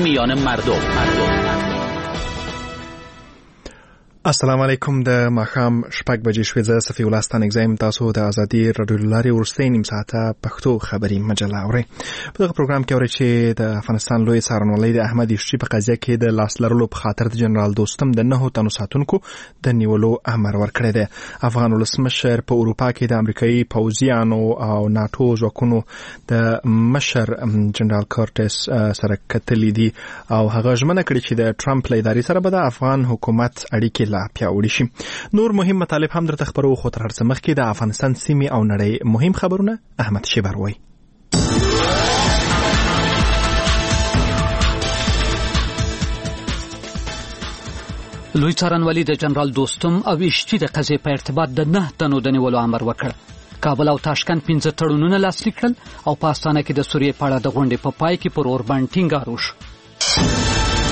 میان مردم. السلام علیکم. د ماښام 6 بجې شوې. زه صفي الله ستانک زایم. تاسو د ازادي رادیو لارې ورستۍ نیم ساعته پښتو خبري مجله اورئ. په دغه پروګرام کې اورئ چې د افغانستان لوی څارنوالۍ د احمد یوشي په قضیه کې د لاس لرلو په خاطر د جنرال دوستم د 9 تنو ساتونکو د نیولو امر ورکړی دی. افغان ولسمشر په اروپا کې د امریکایي پوځیانو او ناتو ځواکونو د مشر جنرال کورټس سره کتلې دي او هغه ژمنه کړې چې د ټرمپ له ادارې سره به د افغان حکومت اړیکې پیاوړي شي. نور مهم مطالب هم درته خبرو، خو تر هر څه مخکې د افغانستان سیمې او نړۍ مهم خبرونه احمد شیبر وایي. لوی څارنوالي د جنرال دوستم او یوشي د قضیې په ارتباط د 9 تنو د نیولو امر وکړ. کابل او تاشکند 15 تړونونه لاسلیک کړل او په استانه کې د سوریې په اړه د غونډې په پای کې پر اوربند ټینګار وشو.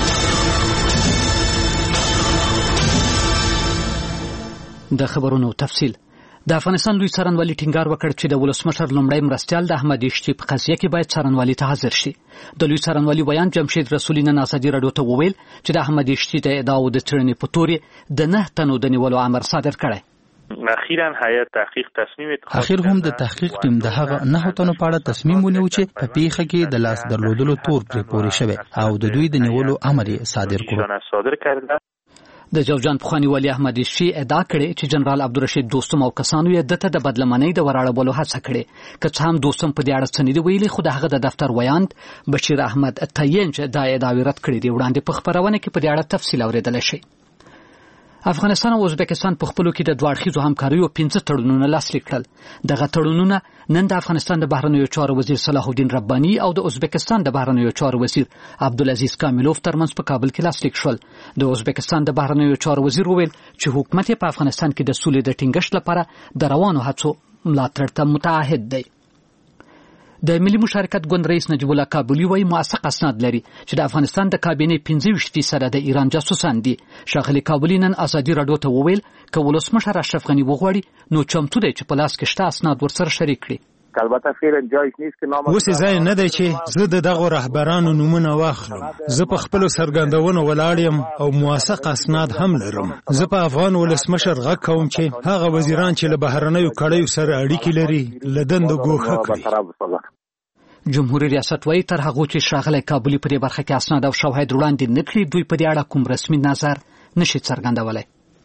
د خبرونو تفصیل. د افغانستان لوی څارنوالي ټینګار وکړ چې د ولسمشر لومړی مرستیال د احمد یوشي په قضیه کې باید څارنوالي ته حاضر شي. د لوی څارنوالي بیان جمشید رسولي نن ازادي راډیو ته وویل چې د احمد یوشي د ادعاو د څېړنې په تورې د 9 تنو د نیولو امر صادر کړی. اخیراً هیئت تحقیق تصمیم اخیر هم د تحقیق ټیم د هغه 9 تنو په اړه تصمیم ونیو چې په پیښه کې د لاس درلودلو تور پرې پورې شوی او د دوی د نیولو امر یې صادر کړ. د جوجان پخوانی والی احمد یوشي ادعا کړې چې جنرال عبدالرشید دوستم او کسانو یې دته د بدلمنۍ د وراړولو هڅه کړې. که څه هم دوستم په دې اړه څه نه دی ویلي، خو د هغه د دفتر ویاند بشیر احمد تاینج دا ادعاوې رد کړې دي. وړاندې په خبرونه کې په دې اړه تفصیل اوریدل شي. افغانستان او ازبکستان په خپلو کې د دوه اړخیزو همکاریو 15 تړونونه لاسلیک کړل. دغه تړونونه نن د افغانستان د بهرنیو چارو وزیر صلاح الدین رباني او د ازبکستان د بهرنیو چارو وزیر عبدالعزیز کاملوف ترمنځ په کابل کې لاسلیک شول. د ازبکستان د بهرنیو چارو وزیر وویل چې حکومت په افغانستان کې د سولې د ټینګښت لپاره د روانو هڅو ملاتړ ته متعهد دی. د ملي مشارکت ګوند رئیس نجیب الله کابلی وایي موثق اسناد لري چې د افغانستان د کابینې 25% د ایران جاسوسان دي. ښاغلي کابلی نن ازادي راډیو ته وویل که ولسمشر اشرف غني وغواړي نو چمتو دی چې په لاس کې شته اسناد ورسره شریک کړي. البته فعلا جایز نیست که نام اوس ځای نه دی چې زه د دغه رهبرانو نومونه واخلم. زه په خپل سرګندونو ولاړ یم او موثق اسناد هم لرم. زه په افغان ولسمشر غږ کوم چې هغه وزیران چې له بهرنیو کړیو سره اړیکې لري له دندو ګوښه کړي. جمهوریت ریاست وایي تر هغه چې ښاغلی کابلی په دې برخه کې اسناد او شواهد وړاندې نه کړي، دوی په دې اړه کوم رسمي نظر نشي څرګندولی.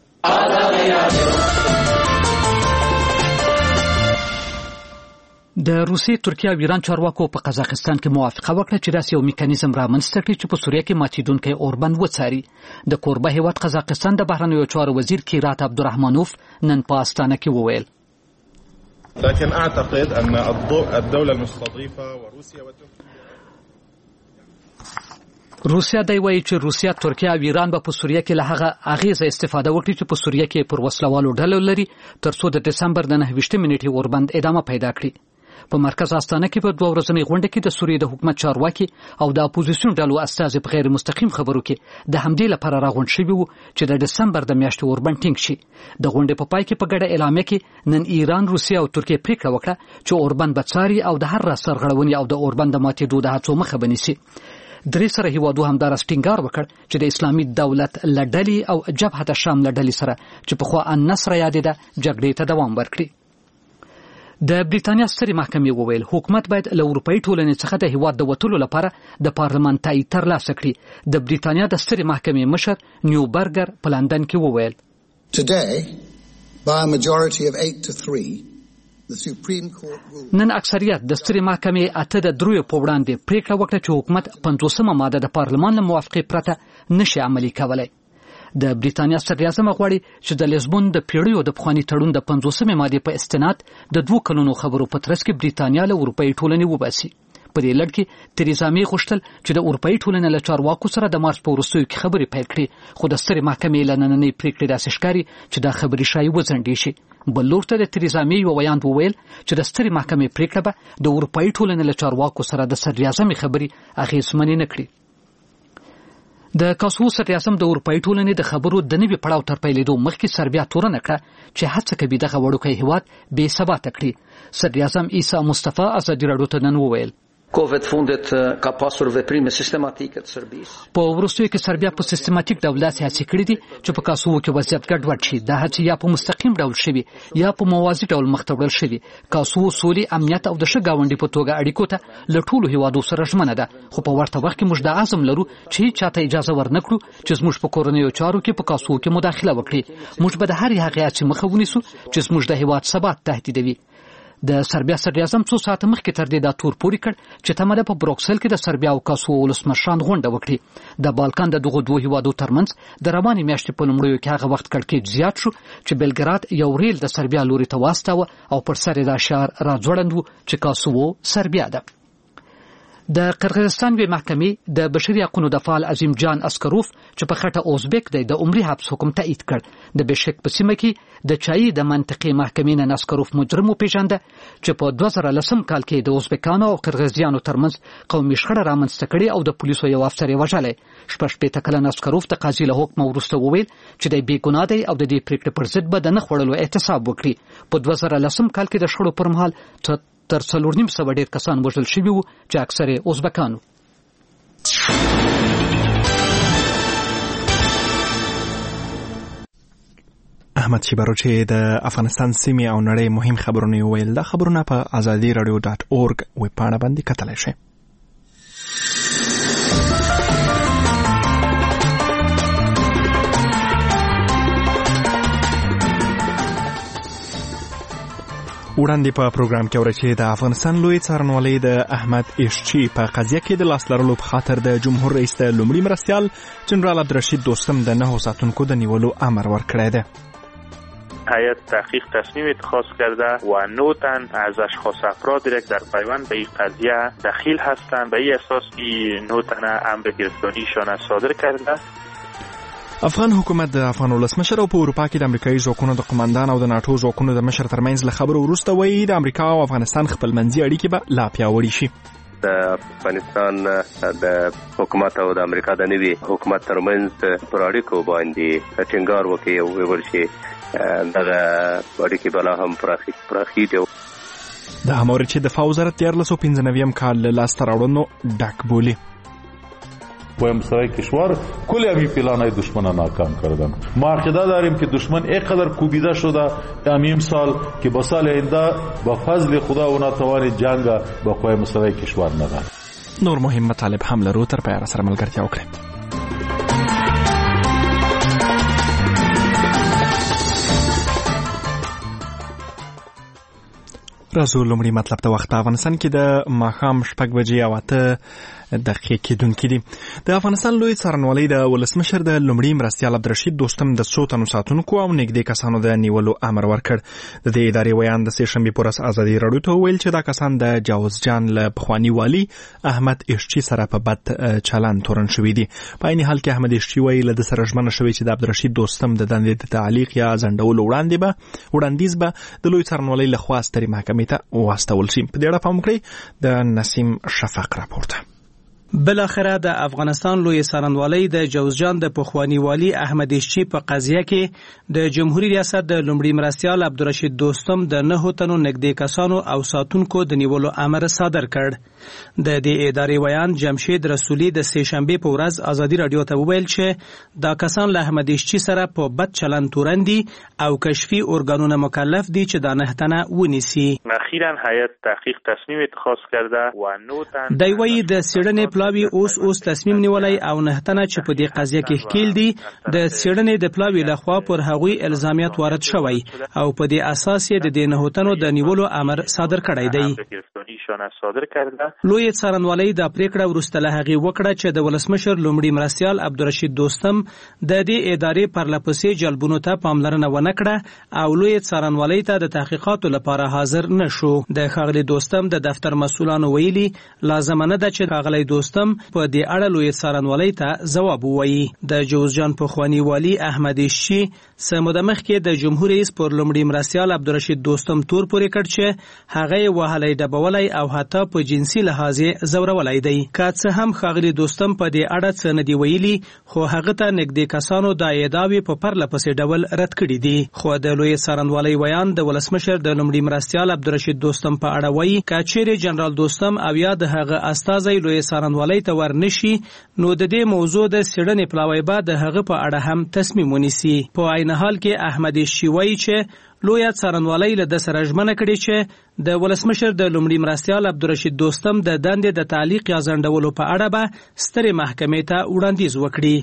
د روسیې، ترکیه او ایران چارواکو په قزاقستان کې موافقه وکړه چې داسې یو میکانیزم رامنځته کړي چې په سوریه کې ماتیدونکی اوربند وڅاري. د کوربه هیواد قزاقستان د بهرنیو چارو وزیر کیرات عبدالرحمانوف نن په استانه کې وویل لكن اعتقد ان الدولة المستضيفة وروسيا روسیا دی وایي چې روسیا، ترکیه او ایران به په سوریه کې له هغه اغیزه استفاده وکړي چې په سوریه کې پر وسلوالو ډلو لري ترڅو د دسمبر د 29 نیټې اوربند ادامه پیدا کړي. په مرکز استانه کې په 2 ورځنۍ غونډه کې د سوریې د حکومت چارواکي او د اپوزیسیون ډلو استازي په غیر مستقیم خبرو کې د همدې لپاره راغونډ شوي وو چې د دسمبر د میاشتې اوربند ټینګ شي. د غونډې په پای کې په ګډه اعلامیه کې نن ایران، روسیا او ترکیه پریکړه وکړه چې اوربند به څاري او د هر سرغړونې او د اوربند د ماتېدو د هڅو مخه بنیسي. درې سره هیوادو همدارس ټینګار وکړ چې د اسلامي دولت لډلې او جبهه شام لډلې سره چې په خوا النصر یادېده جګړې ته دوام ورکړي. د بریتانیا سترې محکمې وویل حکومت باید له اروپایي ټولنې څخه د هیواد د وتلو لپاره د پارلمان تایید ترلاسه کړي. د بریتانیا د سترې محکمې مشر نیو برګر په لندن کې وویل Today, by a majority of 8 to 3, the Supreme Court ruled نن اکثریت د سترې محکمې 8-3 په وړاندې پریکړه وکړه چې حکومت 50مه ماده د پارلمان له موافقې پرته نشي عملي کولای. د بریتانیا صدراعظم غواړي چې د لیزبون د پیړیو د پخواني تړون د 50مې مادې په استناد د 2 کلونو خبرو په ترڅ کې بریتانیا له اروپایي ټولنې وباسي. په دې لړ کې تریزا مې غوښتل چې د اروپایي ټولنې له چارواکو سره د مارچ په وروستیو کې خبرې پیل کړي، خو د سترې محکمې له نننۍ پریکړې داسې ښکاري چې دا خبرې شایي وځنډې شي. بل لور ته د تریزا مې یو ویاند وویل چې د سترې محکمې پریکړه به د اروپایي ټولنې له چارواکو سره د صدراعظم خبرې اغېزمنې نه کړي. د کاسوو صدراعظم د اروپایي ټولنې د خبرو د نوي پړاو تر پیلېدو مخکې سربیا تورنه کړه چې هڅه کوي دغه وړوکی هیواد بې ثباته کړي. صدراعظم عیسی مصطفی ازادي راډیو ته نن وویل په وروستیو کې سربیا په سیستماتیک ډول هڅې کړې دي چې په کاسوو کې وضعیت ګډوډ شي. دا هڅې یا په مستقیم ډول شوي یا په موازي ډول مخ ته وړل شوي. کاسوو سولې، امنیت او د ښه ګاونډي په توګه اړیکو ته له ټولو هیوادو سره ژمنه ده، خو په ورته وخت کې موږ د عزم لرو چې هیڅ چاته اجازه ورنکړو چې زموږ په کورنیو چارو کې په کاسوو کې مداخله وکړي. موږ به د هرې هغې هڅې مخه ونیسو چې زموږ د هیواد ثبات تهدیدوي. د سربیا صدراعظم څو ساعته مخکې تر دې دا تور پورې کړ چې تمه ده په بروکسل کې د سربیا او کاسوو ولسمشران غونډه وکړي. د بالکان د دغو دوه هیوادو ترمنځ د روانې میاشتې په لومړیو کې هغه وخت کړکېچ زیات شو چې بلګراد یو ریل د سربیا لوري ته واستاوه او پر سر یې دا شعار راځوړند و چې کاسوو سربیا ده. د قرغیزستان وی محکمې د بشري حقوقو د فعال عظیم جان اسکروف چې په خټه اوزبک دی د عمري حبس حکم تایید کړ. د بشک په سیمه کې د چای د منطقې محکمې نه اسکروف مجرم وپیژنده چې په 2010 کال کې د اوزبکانو او قرغیزیانو ترمنځ قومي شخړه رامنځته کړې او د پولیسو یو افسر یې وژلی. 16 کلن اسکروف د قاضي له حکم وروسته وویل چې د بې ګناه دی او د دې پریکړې پر ضد به د نه خوړلو احتساب وکړي. په 2010 کال کې د شخړو پر مهال تر 4.5 ډیر کسان وژل شوي وو چې اکثر یې اوزبکانو. احمد شیبارو چې د افغانستان سیمې او نړۍ مهم خبرونه ویل. دا خبرونه په azadiradio.org ویب پاڼه باندې کتلی شئ. وړاندې په پروګرام کې اورئ چې د افغانستان لوی څارنوالۍ د احمد ایشچي په قضیه کې د لاس لرلو په خاطر د جمهور رئیس د لومړي مرستیال جنرال عبدالرشید دوستم د 9 ساتونکو د نیولو امر ورکړی دی. هیئت تحقیق تصمیم اتخاذ کرده و 9 تن از اشخاص افرادی را در پیوند به این قضیه دخیل هستند. به این اساس این 9 تن امر گرفتاریشان صادر کرده. افغان حکومت د افغان ولسمشر او په اروپا کې د امریکایي ځواکونو د قومندان او د ناتو ځواکونو د مشر ترمنځ له خبرو وروسته وایي د امریکا او افغانستان خپلمنځي اړیکې به لا پیاوړې شي. د افغانستان د حکومت او د امریکا د نوي حکومت ترمنځ پر اړیکو باندې ټینګار وکړي او ویل شي دغه اړیکې بلا هم پراخیږي. د هماوري چې دفاع وزارت 1395 کال له لاسته راوړنو ډک بولی. مسئله کشور کل امی پلانهای دشمن ناکام کردن. ما عقیده داریم که دشمن اینقدر کوبیده شده امیم سال که با سال آینده با فضل خدا و ناتوان جنگ با قوای مسئله کشور ندارد. نور مهم مطالب هم لرو تر پایه سره ملګرتیا وکړئ. راځو لومړی مطلب ته وخت. افغانستان کې د ماښام 8:08 کېدونکې دي. د افغانستان لوی څارنوالۍ د ولسمشر د لومړي مرستیال عبدالرشید دوستم د 100 تنو ساتونکو او نږدې کسانو د نیولو امر ورکړ. د دې ادارې ویان د سې شنبې په ورځ ازادي راډیو ته وویل چې دا کسان د جاوزجان له پخواني والي احمد ایشچي سره په بد چلند تورن شوي دي. په عین حال کې احمد ایشچي ویل د سره ژمنه شوې چې د عبدالرشید دوستم د دندې د تعلیق یا ځنډولو وړاندیز به د لوی څارنوالۍ لخوا سترې محکمې ته واستول شي. په دې اړه پام وکړئ. د نسیم شفق راپورته. بالاخره د افغانستان لوی څارنوالۍ د جوزجان د پخوانی والی احمد ایشچي په قضیه کې د جمهوریت ریاست د لومړي مرستیال عبدالرشید دوستم د 9 تنو نږدې کسانو او ساتونکو د نیولو امر صادر کړ. د دې ادارې ویان جمشید رسولي د سې شنبې په ورځ ازادي راډیو ته وویل چې دا کسان له احمد ایشچي سره په بد چلند تورندي او کشفي ارګانونه مکلف دي چې دا 9 تنه ونیسي. اخیراً هیئت تحقیق تصمیم اتخاذ کرده و 9 تن دی وی د سیړنې پلاوی اوس تصمیم نیولای او 9 تنه چې په دې قضیه کې ښکیل دي د سیړنې د پلاوی لخوا پر هغوی الزامیات وارد شوی او په دې اساس یې د 9 تنو د نیولو امر صادر کړی دی. لوی څارنوالۍ د پریکړه وروسته له هغې وکړه چې د ولسمشر لومړي مرستیال عبدالرشید دوستم د دې ادارې پرلپسې جلبونو ته پاملرنه ونه کړه او لوی څارنوالۍ ته د تحقیقاتو لپاره حاضر نشو. د ښاغلي دوستم د دفتر مسؤلانو ویلي لازمه نه ده چې ښاغلی دوستم په دې اړه لوی څارنوالۍ ته ځواب ووایي. د جوزجان پخوانی والی احمد ایشچي څه موده مخکې د جمهور رئیس پر لومړي مرستیال عبدالرشید دوستم تور پورې کړ چې هغه یې وهلی ډبولی او حتی په جنسي لحاظ زورولای دی. که څه هم ښاغلي دوستم په دې اړه څه نه دی ویلي، خو هغه ته نږدې کسانو دا ادعاوې په پرله پسې ډول رد کړي دي. خو د لوی څارنوالۍ ویان د ولسمشر د لومړي مرستیال عبدالرشید دوستم په اړه وایي که چیرې جنرال دوستم او یا د هغه استازی لوی څارنوالۍ ته ورنشي، نو د دې موضوع د څېړنې پلاوی به د هغه په اړه هم تصمیم ونیسي. په عین حال کې احمد شي وایي چې لوی څارنوالۍ له د سره ژمنه کړې چې د ولسمشر د لومړي مرستیال عبدالرشید دوستم د دندې د تعلیق یا ځنډولو په اړه به سترې محکمې ته وړاندیز وکړي.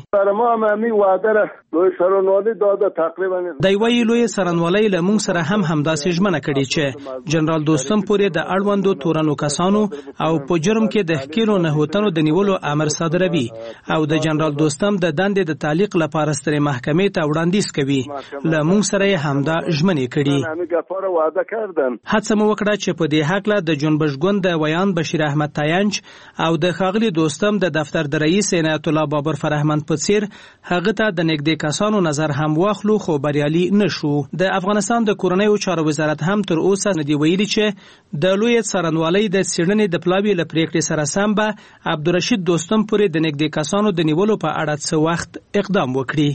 دی وایي لوی څارنوالۍ له موږ سره هم همداسې ژمنه کړې چې جنرال دوستم پورې د اړوندو تورنو کسانو او په جرم کې د ښکېلو نهوتنو د نیولو امر صادروي او د جنرال دوستم د دندې د تعلیق لپاره سترې محکمې ته وړاندیز کوي. له موږ سره یې همدا ژمنې کړي. هڅه مو وکړه چې په دې هکله د جنبش ګوند د ویان بشیر احمد تاینج او د ښاغلي دوستم د دفتر د رئیس عنایت الله بابر فرهمند په څیر هغه ته د نږدې کسانو نظر هم واخلو، خو بریالي نشو. د افغانستان د کورنیو چارو وزارت هم تر اوسه نه دی ویلي چې د لوی څارنوالۍ د څېړنې د پلاوي له پریکړې سره سم به عبدالرشید دوستم پورې د نږدې کسانو د نیولو په اړه څه وخت اقدام وکړي.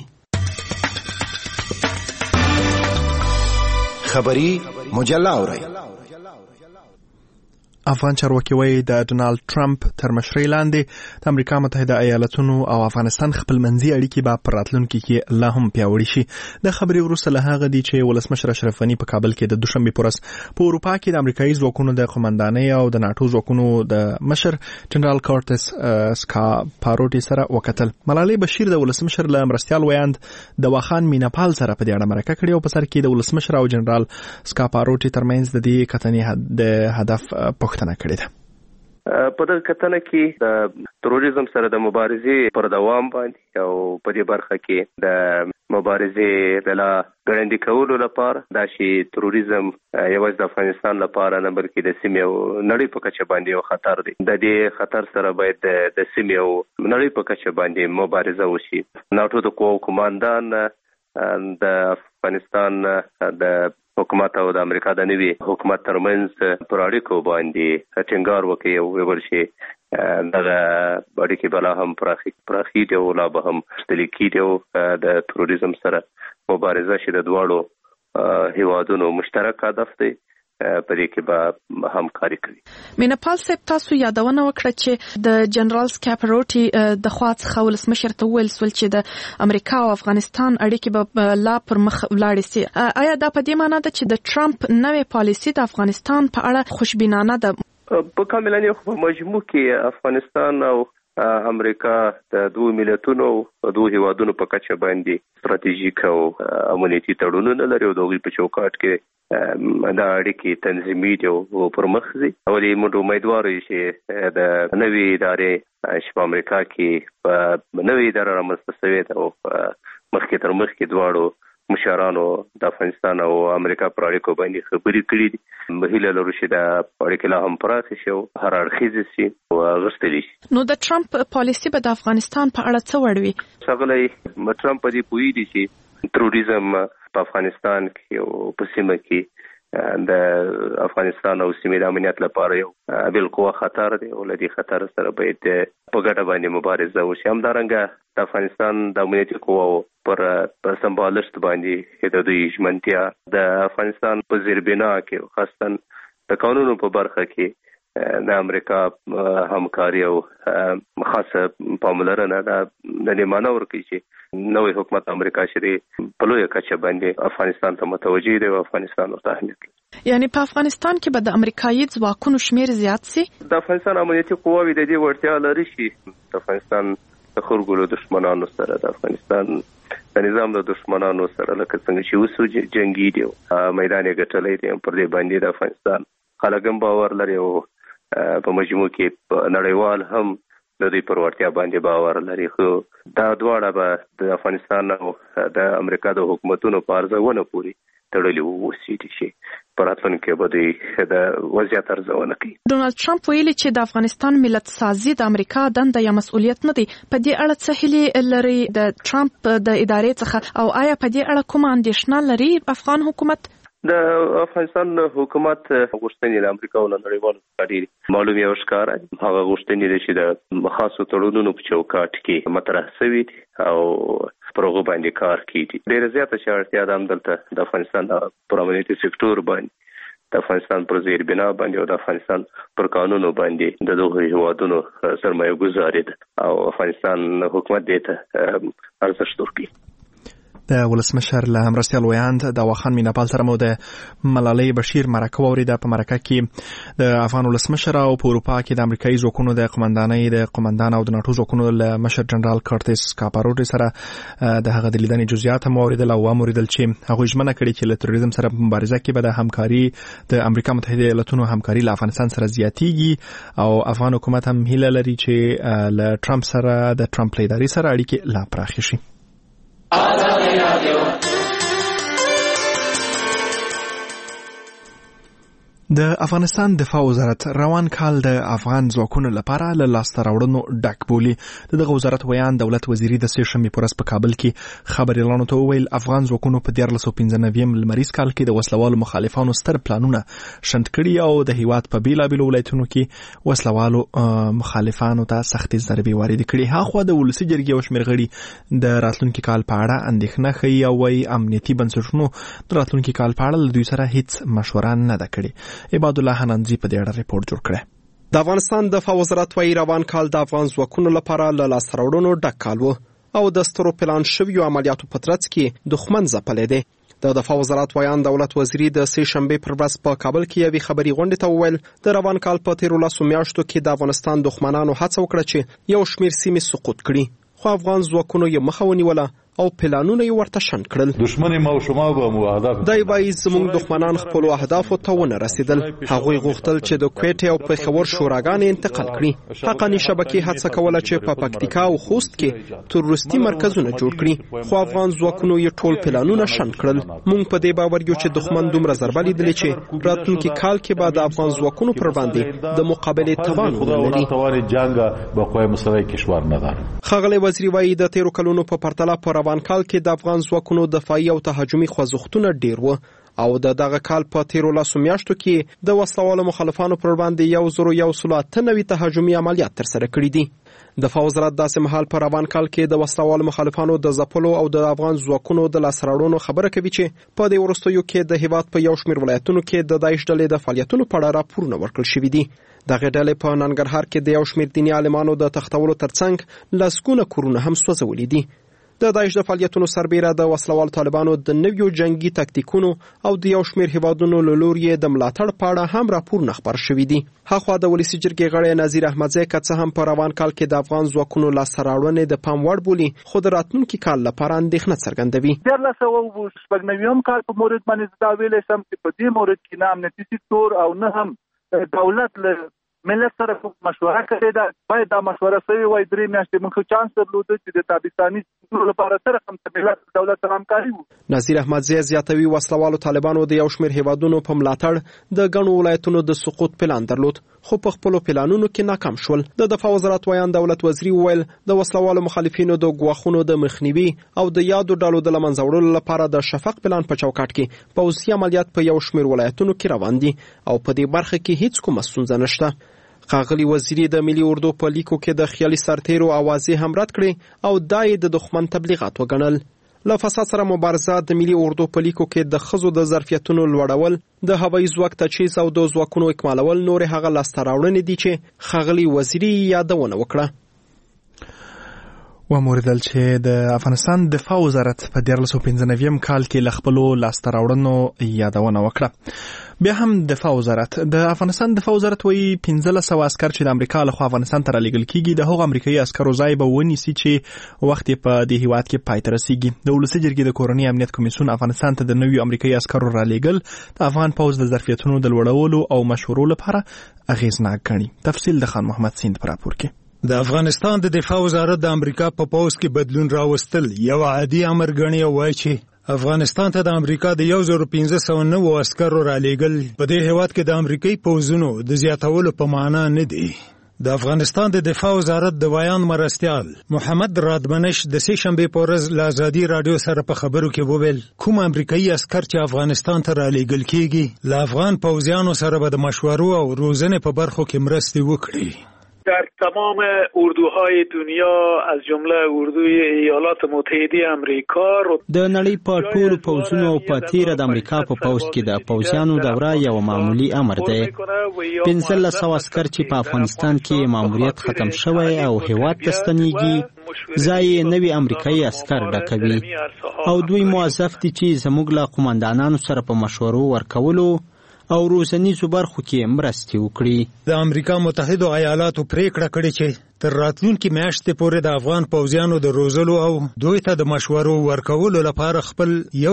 خبری مجله اورئ. افغان چارواکي وایي د ډونالد ټرمپ تر مشرۍ لاندې د امریکا متحده ایالتونو او افغانستان خپلمنځي اړیکې به په راتلونکي کې لا هم پیاوړې شي. د خبرې وروسته له هغه دی چې ولسمشر اشرف غني په کابل کې د دوشنبې په ورځ په اروپا کې د امریکایي ځواکونو د قومندانۍ او د ناټو ځواکونو د مشر جنرال کورټس سکاپاروټي سره وکتل. ملالۍ بشیر د ولسمشر له مرستیال ویاند د واخان میناپال سره په دې اړه مرکه کړې او په سر کې د ولسمشر او جنرال سکاپاروټي ترمنځ د دې کتنې د هدف پوښتنه کړې ده. په دغه کتنه کې د تروریزم سره د مبارزې پر دوام باندې او په دې برخه کې د مبارزې د لا ګړندي کولو لپاره دا چې تروریزم یوازې د افغانستان لپاره نه بلکې د سیمې او نړۍ په کچه باندې یو خطر دی. د دې خطر سره باید د سیمې او نړۍ په کچه باندې مبارزه وشي. ناټو د قواو قوماندان د افغانستان د حکومت او د امریکا د نوي حکومت ترمنځ پر اړیکو باندې ټینګار وکړي او ویل شي دغه اړیکې بلا هم پراخیږي او لا به هم ستلي کېږي او د تروریزم سره مبارزه شي د دواړو هیوادونو مشترک هدف دی. په دې کې به همکاري کوي. میناپال صاحب تاسو یادونه وکړه چې د جنرال سکاپاروټي د خوا څخه ولسمشر ته وویل سول چې د امریکا او افغانستان اړیکې به لا پر مخ ولاړې سي. آیا دا په دې معنی ده چې د ټرمپ نوې پالیسي د افغانستان په اړه خوشبینانه ده؟ په کاملانه خو مجموع کې افغانستان او امریکا د دوه ملتونو او دوه هیوادونو په کچه باندې ستراتیژیک او امنیتي تړونونه لري او دوی په چوکاټ کې دا اړیکې تنظیمي دي او پر مخ ځي. او د موږ امیدوار یو چې د نوې ادارې چې په امریکا کې په نوې اداره رامنځته شوې ده او مخکې تر مخکې دواړو مشرانو د افغانستان او امریکا پر اړیکو باندې خبرې کړې دي. هیله لرو چې دا اړیکې لا هم پراخې شي او هر اړخیزې شي او غښتلې شي. نو د ټرمپ پالیسي به د افغانستان په اړه څه وړوي؟ ښاغلی ټرمپ په دې پوهېږي چې تروریزم په افغانستان کې او په سیمه کې د افغانستان او سیمې د امنیت لپاره یو بالقوه خطر دی او له دې خطر سره باید په ګډه باندې مبارزه وشي. همدارنګه د افغانستان د امنیتي قواو پر سمبالښت باندې د دوی ژمنتیا د افغانستان په زیربنا کې خاصتاً د قانونو په برخه کې د امریکا همکاري او خاصه پاملرنه د دې معنی ورکوي چې نوې حکومت امریکا چې په لویه کچه باندې افغانستان ته متوجه دی او افغانستان ورته اهمیت لري. یعنی په افغانستان کې به د امریکایي ځواکونو شمیر زیات سي؟ د افغانستان امنیتي قواوې د دې وړتیا لري چې د افغانستان د خلکو له دشمنانو سره د افغانستان د نظام د دشمنانو سره لکه څنګه چې اوس جنگي دي میدان یې ګټلی دی پر دې باندې د افغانستان خلک هم باور لري او په مجموع کې نړیوال هم د دې پر وړتیا باندې باور لري. خو دا دواړه به د افغانستان او د امریکا د حکومتونو په ارزونه پورې تړلي اوسي چې په راتلونکي کې به دوی د وضعیت ارزونه کوي. ډونالد ټرمپ ویلي چې د افغانستان ملت سازي د امریکا دنده یا مسؤلیت نه دی. په دې اړه څه هیلې لري د ټرمپ د ادارې څخه او آیا په دې اړه کومه اندېښنه لري افغان حکومت؟ د افغانستان حکومت غوښتنې د امریکا او نړیوالو څخه ډېرې معلومې او ښکاره هغه غوښتنې دي چې د خاصو تړونونو په چوکاټ کې مطرح شوي دي او پر هغه باندې کار کیږي. ډېره زیاته چې اړتیا ده دلته د افغانستان پر امنیتي سکتور باندې، د افغانستان پر زیربنا باندې او د افغانستان پر قانونو باندې د دغه هیوادونو سرمایه گذاري ده او افغانستان حکومت دې ته ارزښت ورکوي. د ولسمشر له مرستیال ویاند د واخان میناپال سره مو د ملالۍ بشیر مرکه واوریده. په مرکه کې د افغان ولسمشر او په اروپا کې د امریکایي ځواکونو د قمندانۍ د قمندان او د ناټو ځواکونو له مشر جنرال کارتیس کاپاروټي سره د هغه د لیدنې جزئیات هم واوریدل او واوریدل چې هغوی ژمنه کړې چې له تروریزم سره په مبارزه کې به د همکاري د امریکا متحده ایالاتونو همکاري له افغانستان سره زیاتیږي او افغان حکومت هم هیله لري چې له ټرمپ سره د ټرمپ له ادارې سره اړیکې لا پراخې شي. د افغانستان دفاع وزارت روان کال د افغان ځواکونو لپاره له لاسته راوړنو ډک بولي. دغه وزارت ویان دولت وزیري د سه شنبې په ورځ په کابل کې خبريالانو ته وویل افغان ځواکونو په 1995 لمریز کال کې د وسلوالو مخالفانو ستر پلانونه شنډ کړي او د هیواد په بیلابیلو ولایتونو کې وسلوالو مخالفانو ته سختې ضربې وارد کړي. هاخوا د ولسي جرګې او شمېر غړي د راتلونکي کال په اړه اندېښنه ښیي او وايي امنیتي بنسټونو د راتلونکي کال په اړه له دوی سره هیڅ مشوره نه ده کړې. عباد الله حنانزي په دې اړه ریپورت جوړ کړی. د افغانستان دفاع وزارت وايي روان کال د افغان ځواکونو لپاره له لاسته راوړنو ډک کال و او د سترو پلان شویو عملیاتو په ترڅ کې دښمن ځپلی دی. د دفاع وزارت ویان دولت وزیري د سه شنبې پر ورځ په کابل کې یوې خبري غونډې ته وویل د روان کال په 13 میاشتو کې د افغانستان دښمنانو هڅه وکړه چې یو شمېر سیمې سقوط کړي خو افغان ځواکونو یې مخه ونیوله او پلانونه یې ورته شنډ کړل. دښمن ما شما به مواهدات دای وایي زموږ دښمنان خپل اهدافو ته ونه رسیدل. هغوی غوښتل چې د کویټ او پېښور شوراګانې انتقال کړي. حقاني شبکې هڅه کوله چې په پکتیکا او خوست کې تروریستي مرکزونه جوړ کړي خو افغان ځواکونو یې ټول پلانونه شنډ کړل. موږ په دې باور یو چې دښمن دومره ضربه لیدلې چې راتلونکي کال کې به د افغان ځواکونو پر باندې د مقابلې توان ولري. توان جنگ به قوای مسلح کشور نه ده. ښاغلی وزیري وایي د 13 کلونو په پرتله په روان کال کې د افغان ځواکونو دفاعي او تهاجمي خوځښتونه ډیر و او دغه کال په 13 میاشتو کې د وسلوالو مخالفانو پر باندې 1198 تهاجمي عملیات ترسره کړي دي. دفاع وزارت داسې مهال په روان کال کې د وسلوالو مخالفانو د ځپلو او د افغان ځواکونو د لاسته راوړنو خبره کوي چې په دې وروستیو کې د هیواد په یو شمېر ولایتونو کې د داعش ډلې د فعالیتونو په اړه راپورونه ورکړل شوي دي. دغه ډلې په ننګرهار کې د یو شمېر دیني عالمانو د تختولو ترڅنګ لسګونه کورونه هم سوځولي دي. د داعش د فعالیتونو سربیره د وسلوال طالبانو د نویو جنگي تاکتیکونو او د یو شمېر هیوادونو له لوري د ملاتړ په اړه هم راپورونه خپاره شوي دي. هاخوا د ولسي جرګې غړی نظیر احمدزی که څه هم په روان کال کې د افغان ځواکونو لاسته راوړنې د پام وړ بولي خو د راتلونکي کال لپاره اندېښنه څرګندوي. 1999 کال په مورد باندې دا ویلی سم چې په دې مورد کې نه امنیتي سکتور او نه هم دولت له ملت سره مشوره کړې ده. باید دا مشوره سوي وای 3 میاشتې موږ چانس درلوده چې د تابستاني لپاره سره هم ملت دولت سره همکاري وکړي. نظیر احمدزی زیاتوي وسلوالو طالبانو د یو شمېر هیوادونو په ملاتړ د ګڼو ولایتونو د سقوط پلان درلود خو په خپلو پلانونو کې ناکام شول. د دفاع وزارت ویان دولت وزیري وویل د وسلوالو مخالفینو د ګواښونو د مخنیوي او د یادو ډلو د له منځه وړلو لپاره د شفق پلان په چوکاټ کې پوځي عملیات په یو شمېر ولایتونو کې روان دي او په دې برخه کې هیڅ کومه ستونزه نشته. ښاغلي وزیري د ملي اردو په لیکو کې د خیالي سرتیرو اوازې هم رد کړې او دا یې د دښمن تبلیغات وګڼل. له فساد سره مبارزه د ملي اردو په لیکو کې د ښځو د ظرفیتونو لوړول، د هوایي ځواک تجهیز او د ځواکونو اکمالول نور هغه لاسته راوړنې دي چې ښاغلي وزیري یادونه وکړه. وموردل چې د افغانستان دفاع وزارت په 1995 کال کې ل خپلو لاسته راوړنو یادونه وکړه. بیا هم دفاع وزارت د افغانستان دفاع وزارت وایي 1500 عسكر چې د امریکا لخوا افغانستان ته رالیږل کیږي د هغو امریکایي عسکرو ځای به ونیسي چې وخت یې په دې هیواد کې پای ته رسیږي. د ولسي جرګې د کورنۍ امنیت کمیسیون افغانستان ته د نویو امریکایي عسکرو رالیږل د افغان پوځ د ظرفیتونو د لوړولو او مشورو لپاره اغیزناک ګڼي. تفصیل د خان محمد سیند په راپور کې. د افغانستان د دفاع وزارت د امریکا په پوځ کې بدلون راوستل یو عادي امر ګڼي او وایي چې افغانستان ته د امریکا د 1509 عسکرو رالیږل په دې هیواد کې د امریکایي پوځونو د زیاتولو په معنا نه دی. د افغانستان د دفاع وزارت د ویان مرستیال محمد رادمنش د سه شنبه په ورځ له ازادي رادیو سره په خبرو کې وویل کوم امریکایي عسكر چې افغانستان ته رالیږل کیږي له افغان پوځیانو سره به د مشورو او روزنې په برخو کې مرستې وکړي. در تمام اردوهای دنیا از جمله اردوی ایالات متحده امریکا د نړۍ په ټولو پوځونو او په تیره د امریکا په پوځ کې د پوځیانو دوره یو معمولی امر دی. 1500 عسكر چې په افغانستان کې ماموریت ختم شوی او هیواد ته ستنیږي ځای نوی امریکایي عسكر ډکوي او دوی موظف دي چې زموږ له قومندانانو سره په مشورو ورکولو او روزنیزو برخو کې مرستې وکړي. د امریکا متحده ایالاتو پریکړه کړې چې تر راتلونکي میاشتې پورې د افغان پوځیانو د روزلو او دوی ته د مشورو ورکولو لپاره خپل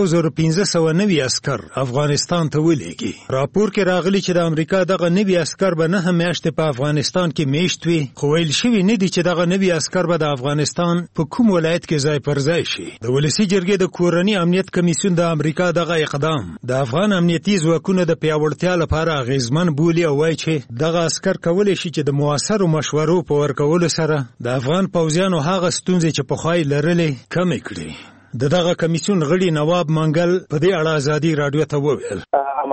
1590 عسكر افغانستان ته ولېږي. راپور کې راغلي چې د امریکا دغه نوي عسكر به 9 میاشتې په افغانستان کې میشت وي، خو ویل شوي نه دي چې دغه نوي عسكر به د افغانستان په کوم ولایت کې ځای پر ځای شي. د ولسی جرګې د کورنی امنیت کمیسیون د امریکا دغه اقدام د افغان امنیتي ځواکونو د پیاوړتیا لپاره اغیزمن بولي او وایي چې دغه عسكر کولی شي چې د موثرو مشورو په ورکولو سره د افغان پوځیانو هغه ستونزې چې پخوای لرلې کمې کړي. دغه کمیسیون غړي نواب منګل په دې اړه ازادي رادیو ته وویل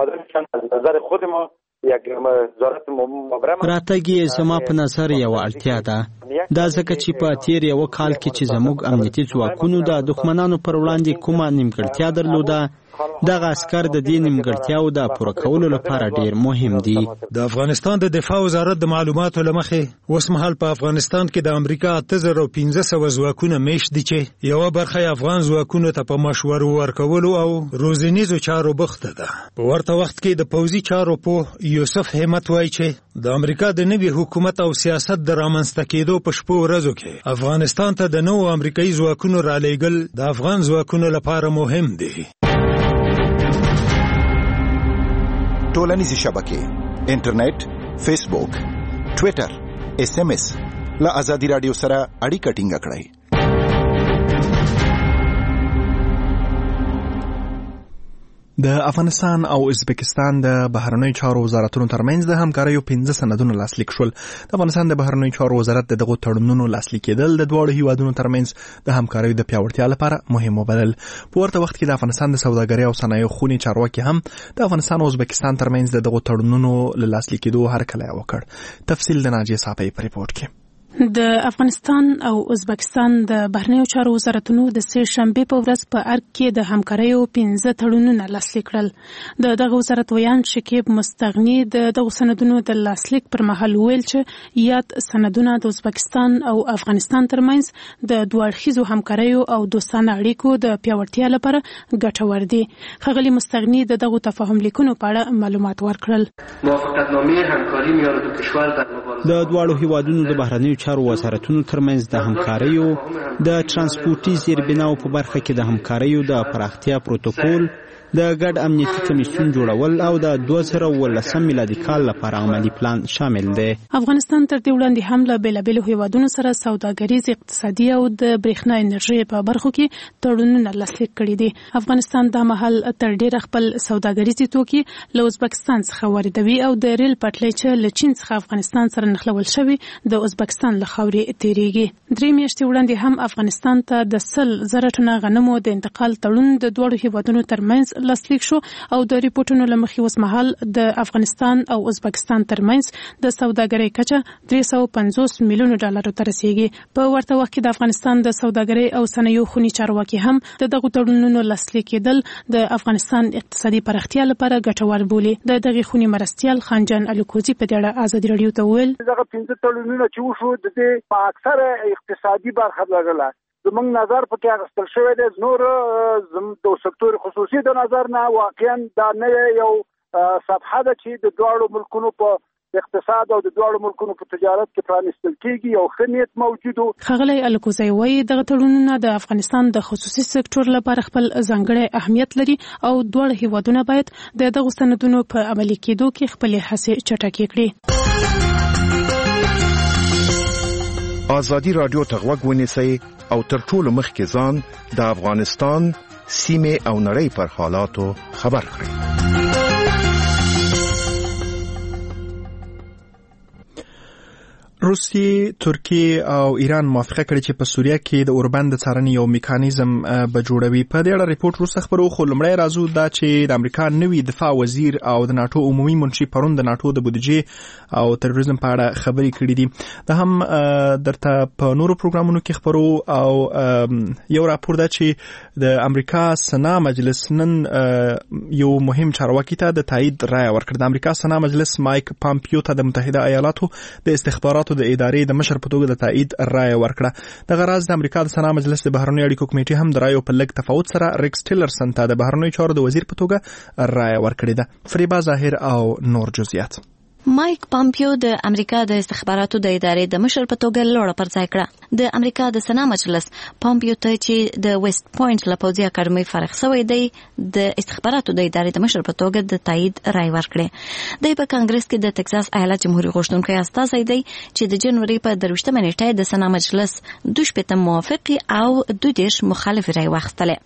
نظر خود ما یک وزارت مبرم راتګي زما په نظر یو اړتیا ده دا ځکه چې په تیر یو کال کې چې زموږ امنیتي ځواکونو د دښمنانو پر وړاندې کومه نیمګړتیا درلوده دغه عسكر د دې نیمګړتیاو د پوره کولو لپاره ډیر مهم دي. د افغانستان د دفاع وزارت د معلوماتو لمخې اوس مهال په افغانستان کې د امریکا 8500 ځواکونه میشت دي چې یو برخه افغان ځواکونو ته په مشورو ورکولو او روزنیزو چارو بوخته ده. په ورته وخت کې د پوځي چارو په یوسف همت وایي چې د امریکا د نوي حکومت او سیاست د رامنځته کېدو په شپو ورځو کې افغانستان ته د نوو امریکایي ځواکونو رالیږل د افغان ځواکونو لپاره مهم دي. ټولنیزې شبکې انټرنیټ، فیسبوک، ټویټر، SMS له ازادي رادیو سره اړیکه ټینګه کړئ. د افغانستان او ازبکستان د بهرنیو چارو وزارتونو ترمنځ د همکاریو 15 سندونه لاسلیک شول. د افغانستان د بهرنیو چارو وزارت دغه تړونونو لاسلیک کېدل د دوه هیوادونو ترمنځ د همکاریو د پیاوړتیا لپاره مهم وبلل. په ورته وخت کې د افغانستان د سوداګرۍ او صنایعو خونې چارواکي هم د افغانستان او ازبکستان ترمنځ دغه تړونونو لاسلیک کېدو هرکلی وکړ. تفصیل د ناجیه صافی په ریپورت کې. د افغانستان او ازبکستان د بهرنیو چارو وزارتونو د سه شنبه په ورځ په ارګ کې د همکاریو 15 تړونونه لاسلیک کړل. دغه وزارت ویان شکیب مستغنی دغه سندونو د لاسلیک پر مهال ویل چې یاد سندونه د ازبکستان او افغانستان ترمنځ د دوه اړخیزو همکاریو او دوستانه اړیکو د پیاوړتیا لپاره ګټور دي. ښاغلي مستغنی دغه تفاهم لیکونو په اړه معلومات ورکړل. موافقتنامه همکاری میان دو کشور در مبارزه د دواړو هیوادونو د بهرنیو چارو وزارتونو ترمنځ د همکاریو د ترانسپورتي زیربناو په برخه کې د همکاریو د پراختیا پروتوکول د ګډ امنیتي کمیسیون جوړول او د 2019 میلادي کال لپاره عملی پلان شامل دی. افغانستان تر دې وړاندې هم له بیلابیلو هیوادونو سره سوداګریز، اقتصادي او د برېښنا انرژي په برخو کې تړونونه لاسلیک کړي دي. افغانستان د مهال تر ډیره خپل سوداګریزي توکي له ازبکستان څخه واردوي او د ریل پټلۍ چې له چین څخه افغانستان سره نښلول شوی د ازبکستان له خاورې تیریږي. درې میاشتې وړاندې هم افغانستان ته د 100,000 ټنه غنمو د انتقال تړون د دوه هیوادونو ترمنځ لاسلیک شو او د ریپورتونو لمخې اوس مهال د افغانستان او ازبکستان ترمنځ د سوداګرۍ کچه 350 میلیونه ډالر ته رسیدي. په ورته وخت کې د افغانستان د سوداګرۍ او صنایعو خونې چارواکي هم دغه تړونونو لاسلیک کېدل د افغانستان اقتصادي پراختیا لپاره ګټور بولي. دغه خونې مرستیال خانجان الکوزي په دې اړه ازادي رادیو ته وویل دغه 15 تړونونه چې وشو د دې په اکثره اقتصادي برخه لرله زمونږ نظر پکې اخیستل شوی دی. نور د سکتور خصوصي د نظر نه واقعا دا نه یو صفحه ده چې د دواړو ملکونو په اقتصاد او د دواړو ملکونو په تجارت کې پرانیستل کېږي. یو ښه نیت موجود و. ښاغلی الکوزی وایي دغه تړونونه د افغانستان د خصوصي سکتور لپاره خپل ځانګړی اهمیت لري او دواړه هیوادونه باید د دغو سندونو په عملي کېدو کې خپلې هڅې چټکې کړي. ازادي رادیو ته غوږ ونیسئ او تر ټولو مخکې ځان د افغانستان سیمې او نړۍ پر حالاتو خبر کړئ. روسیې، ترکیې او ایران موافقه کړې چې په سوریه کې د اوربند د څارنې یو میکانیزم به جوړوي. په دې اړه ریپورت وروسته خپرو، خو لومړی راځو دا چې د امریکا نوي دفاع وزیر او د ناټو عمومي منشي پرون د ناټو د بودیجې او تروریزم په اړه خبرې کړې دي. دا هم درته په نورو پروګرامونو کې خپرو. او یو راپور ده چې د امریکا سنا مجلس نن یو مهم چارواکي ته د تایید رایه ورکړه. د امریکا سنا مجلس مایک پامپیو ته د متحده ایالاتو د استخباراتو د ادارې د مشر په توګه د تایید رایه ورکړه. دغه راز د امریکا د سنا مجلس د بهرنیو اړیکو کمیټې هم د رایو په لږ تفاوت سره ریکس ټیلرسن ته د بهرنیو چارو د وزیر په توګه رایه ورکړې ده. فریبا ظاهر او نور جزئیات. مایک پامپیو د امریکا د استخباراتو د ادارې د مشر په توګه لوړه پر ځای کړه. د امریکا د سنا مجلس پامپیو ته چې د ویسټ پوینټ له پوځي اکاډمۍ فارغ شوی دی د استخباراتو د ادارې د مشر په توګه د تایید رای ورکړي. د په کانګرس کې د ټکساس ایالت جمهوریت غوښتونکي استازی دی چې د جنوري په 23 نیټه د سنا مجلس 2 موافق او 2 مخالف رای واخیستله.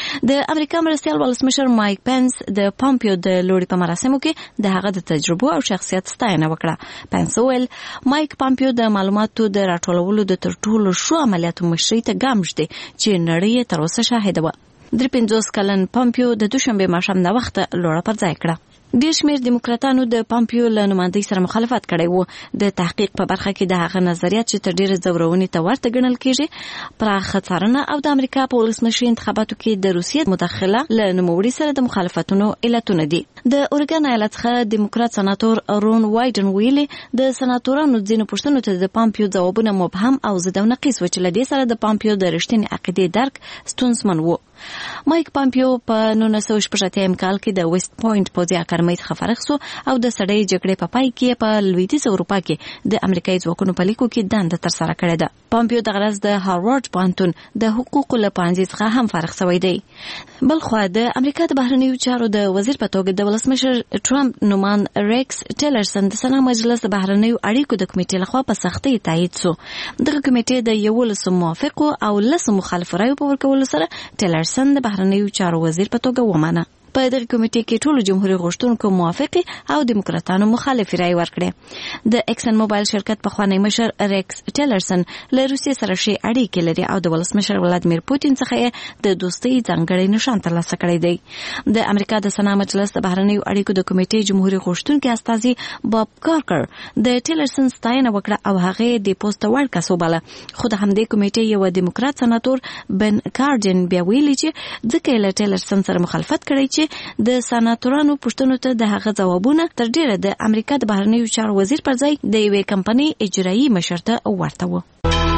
د امریکا مرستیال ولسمشر مایک پنس د پامپیو د لوړي په مراسمو کې د هغه د تجربو او شخصیت ستاینه وکړه. پنس ویل مایک پامپیو د معلوماتو د راټولولو د تر ټولو ښو عملیاتو مشرۍ ته ګام ږدي چې نړۍ تر اوسه شاهده وه. 53 کلن پامپیو د دوشنبه ماښام د وخت لوړه پر ځای کړه. ډېر شمېر دیموکراتانو د پامپیو له نمایندګۍ سره مخالفت کړی و. د تحقیق په برخه کې د هغه نظریات چې تر ډېره ځورونې ته ورته ګڼل کېږي، پراخه څارنه او د امریکا په ولسمشري انتخاباتو کې د روسیې مداخله له نوموړي سره د مخالفتونو علتونه دي. د اورګان ایالت څخه دیموکرات سناتور رون وایډن ویلي د سناتورانو ځینو پوښتنو ته د پامپیو ځوابونه مبهم او ضد او نقیص و چې له دې سره د پامپیو د رښتینې عقیدې درک ستونزمن و. مایک پامپیو په 1980 کال کې د ویسټ پوینټ پوځي اکاډمۍ څخه فارغ شو او د سړې جګړې په پای کې په لویدیځ اروپا کې د امریکایي ځواکونو په لیکو کې دنده ترسره کړې ده. پامپیو د غرض د هاروارد پوهنتون د حقوقو له پوهنځي څخه هم فارغ شوی دی. بلخوا د امریکا د بهرنیو چارو د وزیر په توګه د ولسمشر ټرمپ نومان ریکس ټیلرسن د سنا مجلس د بهرنیو اړیکو د کمیټې لخوا په سختۍ تایید شو. دغه کمیټې د 11 موافقو او 10 مخالف رایو په ورکولو سره ټیلرسن د بهرنیو چارو وزیر په توګه ومانه. په دغه کمیټې کې ټولو جمهوریت غوښتونکو موافقه او دیموکراتانو مخالف رای ورکړي. د ایکسن موبایل شرکت په خوانی مشر ریکس ټیلرسن له روسیې سره شي اړیکې لري او د ولسمشر ولادمیر پوتین څخه د دوستۍ ځانګړی نشان ترلاسه کړی دی. د امریکا د سنا مجلس د بهرنیو اړیکو د کمیټې جمهوریت غوښتونکي استازي باب کارکر د ټیلرسن ستاینه وکړه او هغه د پوسټ ورکړ سوباله. خو د همدې کمیټې یو دیموکرات سناتور بن کارډن بیا ویلي چې ځکه له ټیلرسن سره مخالفت کړی چې د سناتورانو پوښتنو ته د هغه ځوابونه تر ډیره د امریکا د بهرنیو چارو وزیر پر ځای د یوې کمپنۍ اجرایي مشر ته ورته و.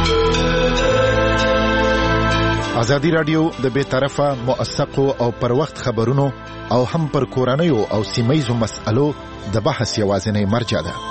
ازادي رادیو د بې طرفه موثقو او پر وخت خبرونو او هم پر کورنیو او سیمه‌یزو مسألو د بحث یوازینی مرجع ده.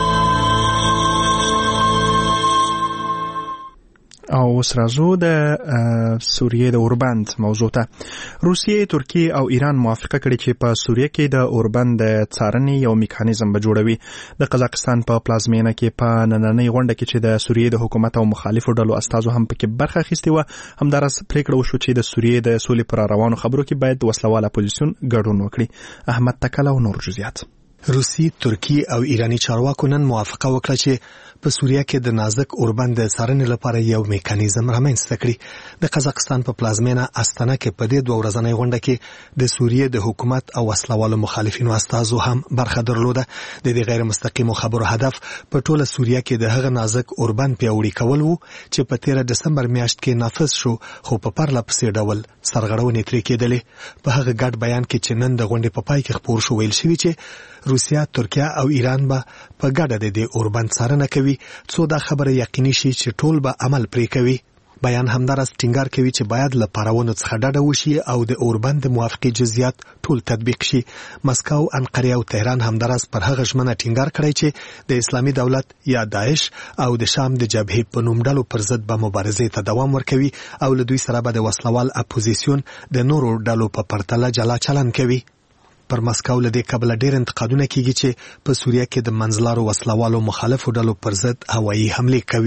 او اوس راځو د سوریې د اوربند موضوع ته. روسیې، ترکیې او ایران موافقه کړې چې په سوریه کې د اوربند د څارنې یو میکانیزم به جوړوي. د قزاقستان په پلازمینه کې په نننۍ غونډه کې چې د سوریې د حکومت او مخالفو ډلو استازو هم پکې برخه اخیستې وه، همداراز پریکړه وشو چې د سوریې د سولې پر روانو خبرو کې باید وسلوال اپوزیسیون ګډون وکړي. احمد تکل او نور جزئیات. روسي، ترکی او ایرانی چارواکو نن موافقه وکړه چې په سوریه کې د نازک اوربند د څارنې لپاره یو میکانیزم رامنځته کړي. د قزاقستان په پلازمینه استانه کې په دې 2 ورځنۍ غونډه کې د سوریې د حکومت او وسلوالو مخالفینو استازو هم برخه درلوده. د دې غیر مستقیمو خبرو هدف په ټوله سوریه کې د هغه نازک اوربند پیاوړي کول وو چې په 13 دسمبر میاشت کې نافذ شو، خو په پرله پسې ډول سرغړونې ترې کېدلې. په هغه ګډ بیان کې چې نن د غونډې په پای کې خپور شو، ویل شوی چې روسیا، ترکیه او ایران به په ګډه د دې اوربند څارنه کوي څو دا خبره یقیني شي چې ټول به عمل پرې کوي. بیان همداراز ټینګار کوي چې باید له پارونو څخه ډډه وشي او د اوربند موافقې جزئیات ټول تطبیق شي. مسکو، انقره او تهران همداراز پر هغه ژمنه ټینګار کړی چې د اسلامي دولت یا داعش او د شام د جبهې په نوم ډلو پر ضد به مبارزې ته دوام ورکوي او له دوی سره به د وسلوال اپوزیسیون د نورو ډلو په پرتله جلا چلن کوي. پر مسکو له دې کبله ډېر انتقادونه کیږي چې په سوریه کې د منځلارو وسلوالو مخالفو ډلو پر ضد هوایي حملې کوي.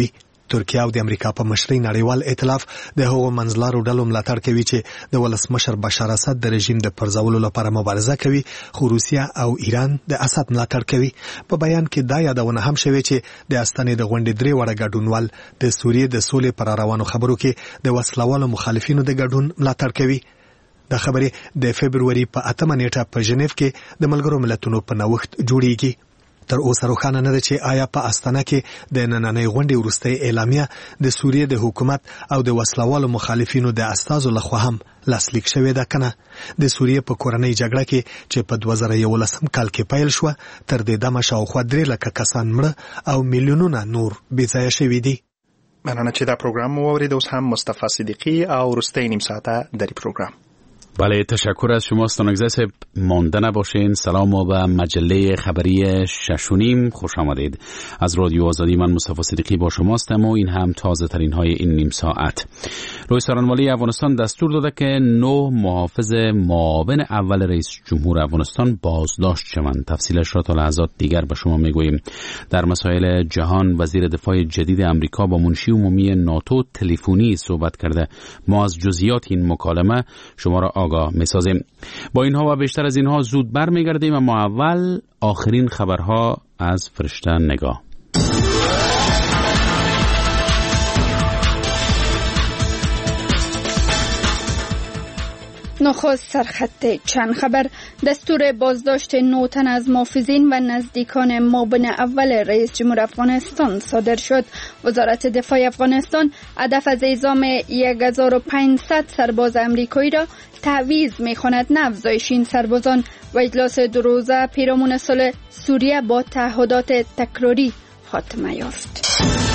ترکیه او د امریکا په مشرۍ نړیوال ائتلاف د هغو منځلارو ډلو ملاتړ کوي چې د ولسمشر بشار اسد د رژیم د پرځولو لپاره مبارزه کوي، خو روسیه او ایران د اسد ملاتړ کوي. په بیان کې دا یادونه هم شوې چې د استانې د غونډې 3 وړه ګډونوال د سوریې د سولې پر روانو خبرو کې د وسلوالو مخالفینو د ګډون ملاتړ کوي. دا خبرې د فبرवरी په 8 نیټه په ژنیف کې د ملګرو ملتونو په نوښت جوړیږي. تر اوسه روښانه نه ده چې آیا په استانه کې د نننۍ غونډې وروستۍ اعلامیه د سوریې د حکومت او د وسلوالو مخالفینو د استازو لخوا هم لاسلیک شوې ده کنه. د سوریې په کورنۍ جګړه کې چې په 2011 کال کې پیل شو تر دې دمه شاوخوا 3 لک کسان مړه او میلیونونه نور بېځایه شوي دي. مننه چې دا پروگرام مورید. اوس هم مصطفی صدیقی او وروستۍ نیم ساعته در پروگرام. بله، تشکر از شما ستانگزه صاحب. مانده نباشین. سلام و به مجله خبری 6:30 خوش آمدید. از رادیو آزادی من مصطفی صدیقی با شماستم و این هم تازه ترین های این نیم ساعت. روی سارنوالی افغانستان دستور داده که 9 محافظ معاون اول رئیس جمهور افغانستان بازداشت شوند. تفصیلش را تا لحظات دیگر به شما میگوییم. در مسائل جهان وزیر دفاع جدید امریکا با منشی عمومی ناتو تلفنی صحبت کرده. ما از جزئیات این مکالمه شما را آگاه می‌سازیم. با اینها و بیشتر از اینها زود برمیگردیم، اما اول آخرین خبرها از فرشته نگاه. نخست سرخط چند خبر. دستور بازداشت 9 تن از محافظین و نزدیکان معاون اول رئیس جمهور افغانستان صادر شد. وزارت دفاع افغانستان هدف از اعزام 1500 سرباز امریکایی را تعویض می‌خواند، نه افزایش این سربازان. و اجلاس 2 روزه پیرامون صلح سوریه با تعهدات تکراری خاتمه یافت.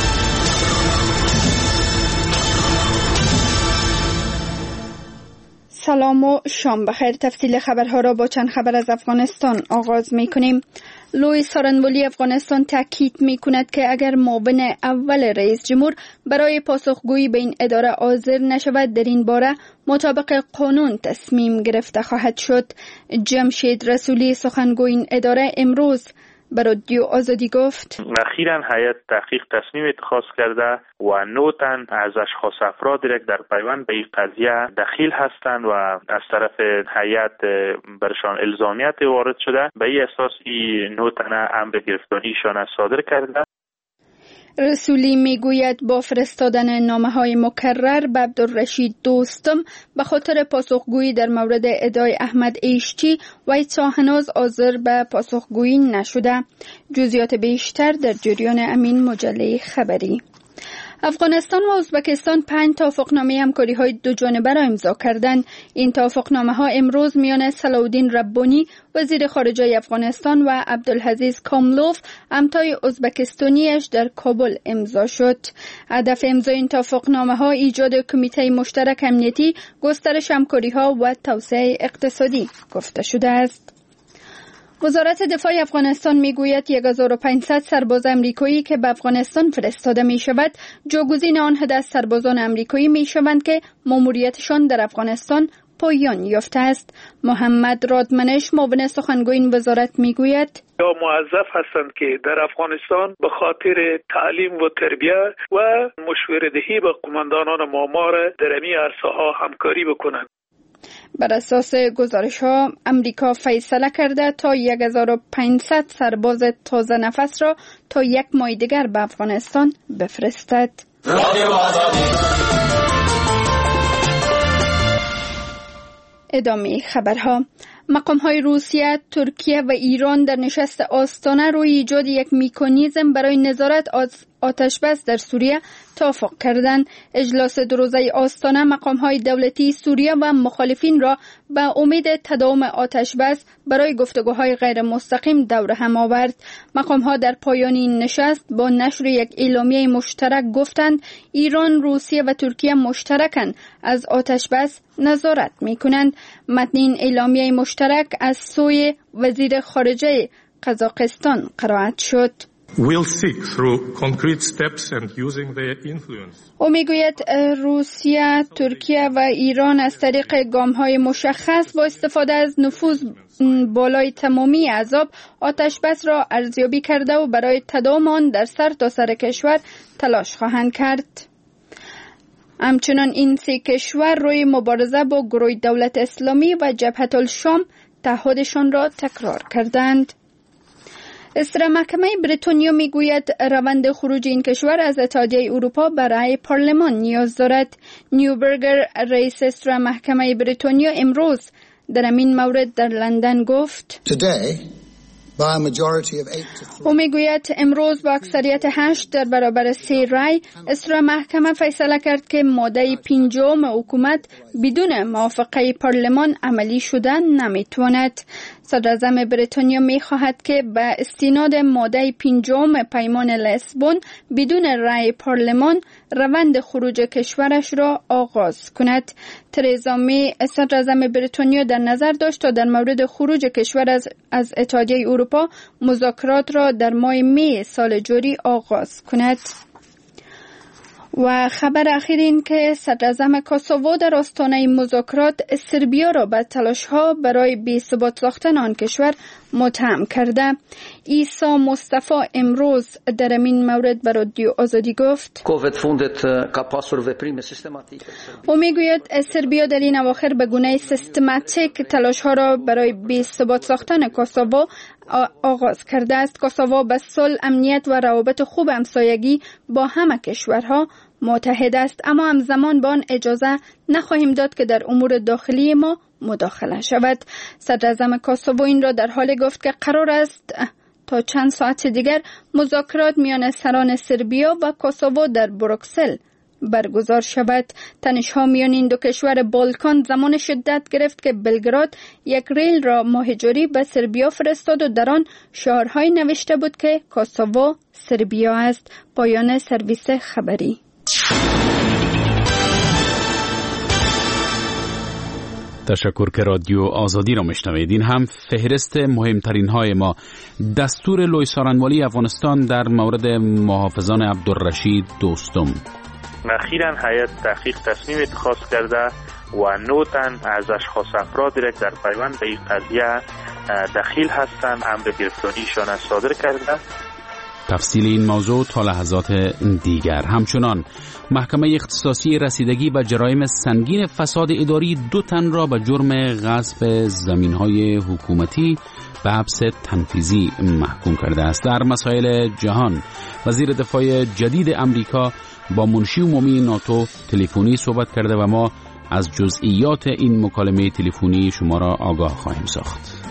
سلام و شام بخیر. تفصیل خبرها را با چند خبر از افغانستان آغاز می کنیم. لوی سارنوالی افغانستان تاکید می کند که اگر معاون اول رئیس جمهور برای پاسخگویی به این اداره حاضر نشود، در این باره مطابق قانون تصمیم گرفته خواهد شد. جمشید رسولی سخنگوی این اداره امروز به رادیو آزادی گفت اخیراً هیئت تحقیق تصمیم اتخاذ کرده و 9 تن از اشخاص افرادی را در پیوند به این قضیه دخیل هستند و از طرف هیئت برشان الزامیت وارد شده. به این اساس این 9 تن امر گرفتاریشان صادر کرده. رسولی میگوید با فرستادن نامه‌های مکرر به عبدالرشید دوستم به خاطر پاسخگویی در مورد ادعای احمد ایشتی و تا هنوز حاضر به پاسخگویی نشده. جزئیات بیشتر در جریان امین مجله خبری. افغانستان و ازبکستان 5 توافقنامه همکاری‌های دوجانبه را امضا کردند. این توافقنامه‌ها امروز میان صلاح‌الدین ربانی وزیر خارجه افغانستان و عبدالعزیز کاملوف همتای ازبکستانیش در کابل امضا شد. هدف امضای این توافقنامه‌ها ایجاد کمیته مشترک امنیتی، گسترش همکاری‌ها و توسعه اقتصادی گفته شده است. وزارت دفاع افغانستان میگوید 1500 سرباز امریکایی که به افغانستان فرستاده می شود جاگزین آن عدد سربازان امریکایی می شوند که ماموریتشان در افغانستان پایان یافته است. محمد رادمنش معاون سخنگوی این وزارت میگوید یا موظف هستند که در افغانستان به خاطر تعلیم و تربیت و مشوره‌دهی به قماندانان معمار در این عرصه‌ها همکاری بکنند. بر اساس گزارش ها امریکا فیصله کرده تا 1500 سرباز تازه نفس را تا 1 ماه دیگر به افغانستان بفرستد. ادامه خبرها. مقام‌های روسیه، ترکیه و ایران در نشست آستانه روی ایجاد یک مکانیزم برای نظارت آتش‌بس در سوریه توافق کردند. اجلاس 2 روزه آستانه مقام‌های دولتی سوریه و مخالفین را به امید تداوم آتش‌بس برای گفتگوهای غیر مستقیم دور هم آورد. مقام‌ها در پایان این نشست با نشر یک اعلامیه مشترک گفتند ایران، روسیه و ترکیه مشترکاً از آتش‌بس نظارت می‌کنند. متن این اعلامیه مشترک از سوی وزیر خارجه قزاقستان قرائت شد. او میگوید روسیه، ترکیه و ایران از طریق گام‌های مشخص با استفاده از نفوذ بالای تمامی احزاب آتش بس را ارزیابی کرده و برای تداوم آن در سرتاسر کشور تلاش خواهند کرد. همچنان این سه کشور روی مبارزه با گروه دولت اسلامی و جبهة الشام تعهدشان را تکرار کردند. استر محکمه بریتانیا میگوید روند خروج این کشور از اتحادیه اروپا برای پارلمان نیاز دارد. نیوبرگر، رئیس استر محکمه بریتانیا، امروز در این مورد در لندن گفت او میگوید امروز با اکثریت 8 در برابر 3 رای استر محکمه فیصله کرد که ماده 5 حکومت بدون موافقه پارلمان عملی شدن نمیتواند. صدراعظم بریتانیا میخواهد که به استناد ماده 5 پیمان لیسبون بدون رای پارلمان روند خروج کشورش را آغاز کند. ترزا می صدراعظم بریتانیا در نظر داشت تا در مورد خروج کشور از اتحادیه اروپا مذاکرات را در ماه می سال جاری آغاز کند. و خبر اخیر این که صدراعظم کوسوو در آستانه مذاکرات سربیا را به تلاش‌ها برای بی‌ثبات ساختن آن کشور متهم کرده. عیسی مصطفی امروز در این مورد به رادیو آزادی گفت او میگوید سربیا در این اواخر به گونه سیستماتیک تلاش‌ها را برای بی‌ثبات ساختن کوسوو آغاز کرده است. کوسوو به صلح، امنیت و روابط خوب همسایگی با همه کشورها متحد است، اما همزمان با آن اجازه نخواهیم داد که در امور داخلی ما مداخله شود. صدراعظم کوسوو این را در حالی گفت که قرار است تا چند ساعت دیگر مذاکرات میان سران سربیا و کوسوو در بروکسل برگزار شود. تنش‌ها میان این دو کشور بالکان زمان شدت گرفت که بلگراد یک ریل را ماهیجوری به سربیا فرستاد و در آن شعارهایی نوشته بود که کوسوو سربیا است. پایان سرویس خبری. تشکر که رادیو آزادی را میشنوید. این هم فهرست مهمترین های ما. دستور لوی سارنوالی افغانستان در مورد محافظان عبدالرشید دوستم. اخیراً هیئت تحقیق تصمیم اتخاذ کرده و 9 تن از اشخاص افرادی را در پیوند به این قضیه دخیل هستند امر گرفتاریشان صادر کرده. تفصیل این موضوع تا لحظات دیگر. همچنان محکمه اختصاصی رسیدگی به جرایم سنگین فساد اداری 2 تن را به جرم غصب زمین‌های حکومتی به حبس تنفیذی محکوم کرده است. در مسائل جهان وزیر دفاع جدید امریکا با منشی عمومی ناتو تلفنی صحبت کرده و ما از جزئیات این مکالمه تلفنی شما را آگاه خواهیم ساخت.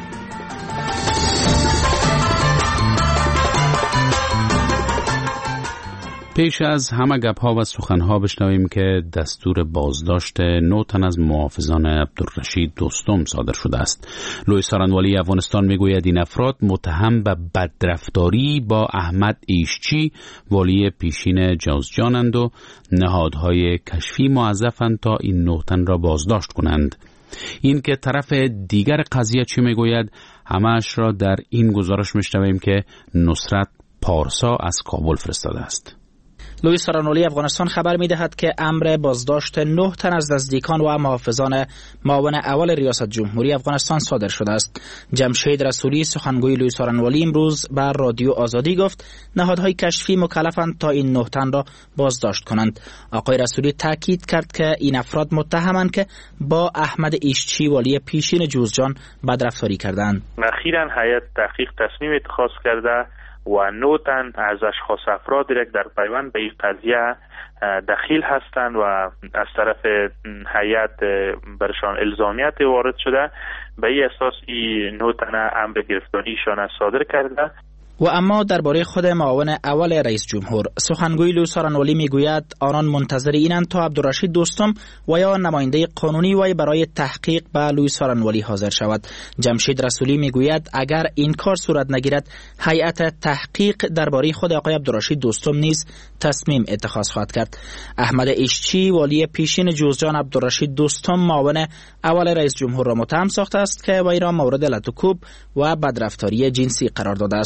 پیش از همه گپ‌ها و سخن‌ها بشنویم که دستور بازداشت 9 تن از محافظان عبدالرشید دوستم صادر شده است. لوی سارنوالی افغانستان میگوید این افراد متهم به بدرفتاری با احمد ایشچی والی پیشین جوزجانند و نهادهای کشفی موظفند تا این 9 تن را بازداشت کنند. این که طرف دیگر قضیه چی میگوید همه‌اش را در این گزارش میشنویم که نصرت پارسا از کابل فرستاده است. لوی سارنوالی افغانستان خبر می‌دهد که امر بازداشت 9 تن از نزدیکان و محافظان معاون اول ریاست جمهوری افغانستان صادر شده است. جمشید رسولی سخنگوی لوی سارنوالی امروز بر رادیو آزادی گفت نهادهای کشفی مکلفند تا این 9 تن را بازداشت کنند. آقای رسولی تاکید کرد که این افراد متهمند که با احمد ایشچی والی پیشین جوزجان بدرفتاری کردند. اخیراً هیئت تحقیق تصمیم اتخاذ کرده و 9 تن از اشخاص افرادی را در پیوند به این قضیه دخیل هستند و از طرف هیئت برشان الزامیت وارد شده. به این اساس این 9 تن امر گرفتاریشان صادر کرده. و اما درباره خود معاون اول رئیس جمهور سخنگوی لوی سارنوالی میگوید آنان منتظر اینند تا عبدالرشید دوستم و یا نماینده قانونی وی برای تحقیق به لوی سارنوالی حاضر شود. جمشید رسولی میگوید اگر این کار صورت نگیرد هیئت تحقیق درباره خود آقای عبدالرشید دوستم نیز تصمیم اتخاذ خواهد کرد. احمد ایشچی والی پیشین جوزجان عبدالرشید دوستم معاون اول رئیس جمهور را متهم ساخته است که وی را مورد لطوکوب و بدرفتاری جنسی قرار داده است.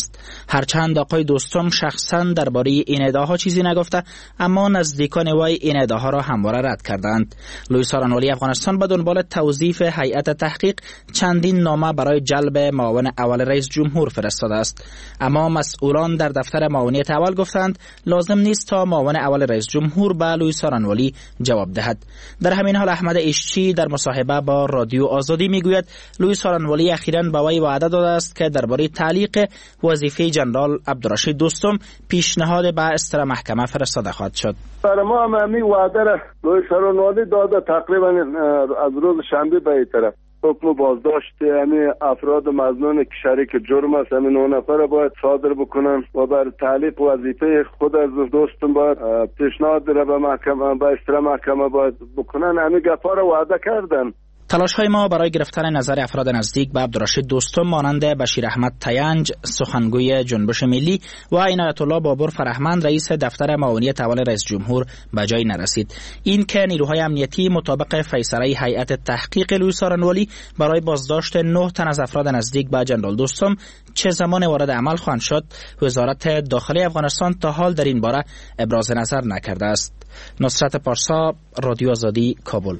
هرچند آقای دوستم شخصا درباره این ادعاها چیزی نگفته، اما نزدیکان وی این ادعاها را همواره رد کردند. لوی سارنوالی افغانستان به دنبال توظیف هیئت تحقیق چندین نامه برای جلب معاون اول رئیس جمهور فرستاده است، اما مسئولان در دفتر معاونیت اول گفتند لازم نیست تا معاون اول رئیس جمهور به لوی سارنوالی جواب دهد. در همین حال احمد ایشچی در مصاحبه با رادیو آزادی میگوید لوی سارنوالی اخیراً به وی وعده داده است که درباره تعلیق وظیفه جنرال عبدالرشید دوستم پیشنهاد به استر محکمه فرستاده خواهد شد. برای ما هم همین وعده را لوی سارنوالی داده، تقریبا از روز شنبه به این طرف حکم بازداشت همین افراد مظنون که شریک جرم است همین 9 نفر باید صادر بکنن و بر تعلیق وظیفه خود از دوستم باید پیشنهاد را به محکمه به استر محکمه باید بکنن. همین گپا را وعده کردن. تلاش های ما برای گرفتن نظر افراد نزدیک به عبدالرشید دوستم مانند بشیر احمد تینج سخنگوی جنبش ملی و عنایت الله بابر فرهمند رئیس دفتر معاونیت اول رئیس جمهور به جای نرسید. این که نیروهای امنیتی مطابق فیصله هیئت تحقیق لوی سارنوالی برای بازداشت 9 تن از افراد نزدیک به جنرال دوستم چه زمان وارد عمل خواهند شد، وزارت داخلی افغانستان تا حال در این باره ابراز نظر نکرده است. نصرت پارسا، رادیو آزادی، کابل.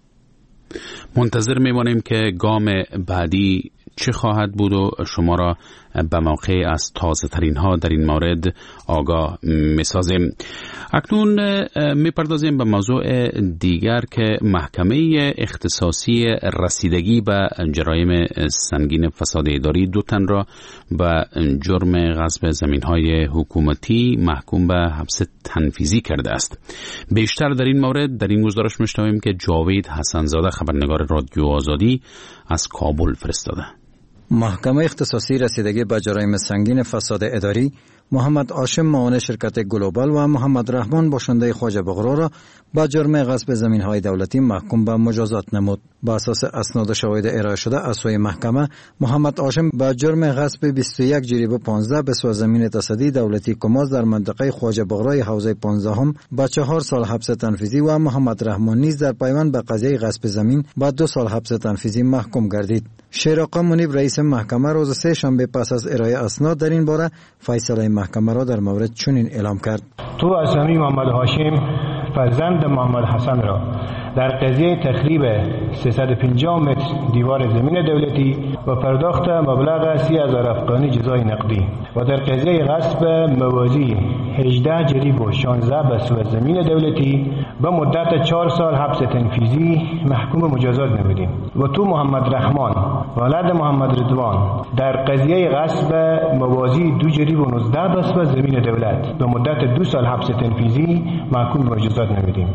منتظر میمانیم که گام بعدی چه خواهد بود و شما را به موقع از تازه ترین ها در این مورد آگاه میسازیم. اکنون میپردازیم به موضوع دیگر که محکمه اختصاصی رسیدگی به جرایم سنگین فساد اداری 2 تن را به جرم غصب زمین‌های حکومتی محکوم به حبس تنفیذی کرده است. بیشتر در این مورد در این گزارش میشنویم که جاوید حسنزاده خبرنگار رادیو آزادی از کابل فرستاده. محکمه اختصاصی رسیدگی به جرایم سنگین فساد اداری محمد هاشم معاون شرکت گلوبال و محمد رحمان باشنده خواجه بغرا را با جرم غصب زمین‌های دولتی محکوم به مجازات نمود. با اساس اسناد و شواهد ارائه شده از سوی محکمه، محمد هاشم با جرم غصب 21 جریب 15 به سوی زمین تصدی دولتی کماز در منطقه خواجه بغرای حوزه 15 با 4 سال حبس تنفیذی و محمد رحمان نیز در پیوند به قضیه غصب زمین با 2 سال حبس تنفیذی محکوم گردید. شیراقا منیب رئیس محکمه روز 3 شنبه پس از ارائه اسناد در این باره فیصله محکمه را در مورد چنین اعلام کرد: تو اسامی محمد هاشم فرزند محمد حسن را در قضیه تخریب 350 متر دیوار زمین دولتی و پرداخت مبلغ 30,000 افغانی جزای نقدی و در قضیه غصب موازی 18 جریب و 16 به سوی زمین دولتی به مدت 4 سال حبس تنفیذی محکوم مجازات نمودیم. و تو محمد رحمان ولد محمد رضوان در قضیه غصب موازی 2 جریب و 19 به سوی زمین دولت به مدت 2 سال حبس تنفیذی محکوم مجازات نمودیم.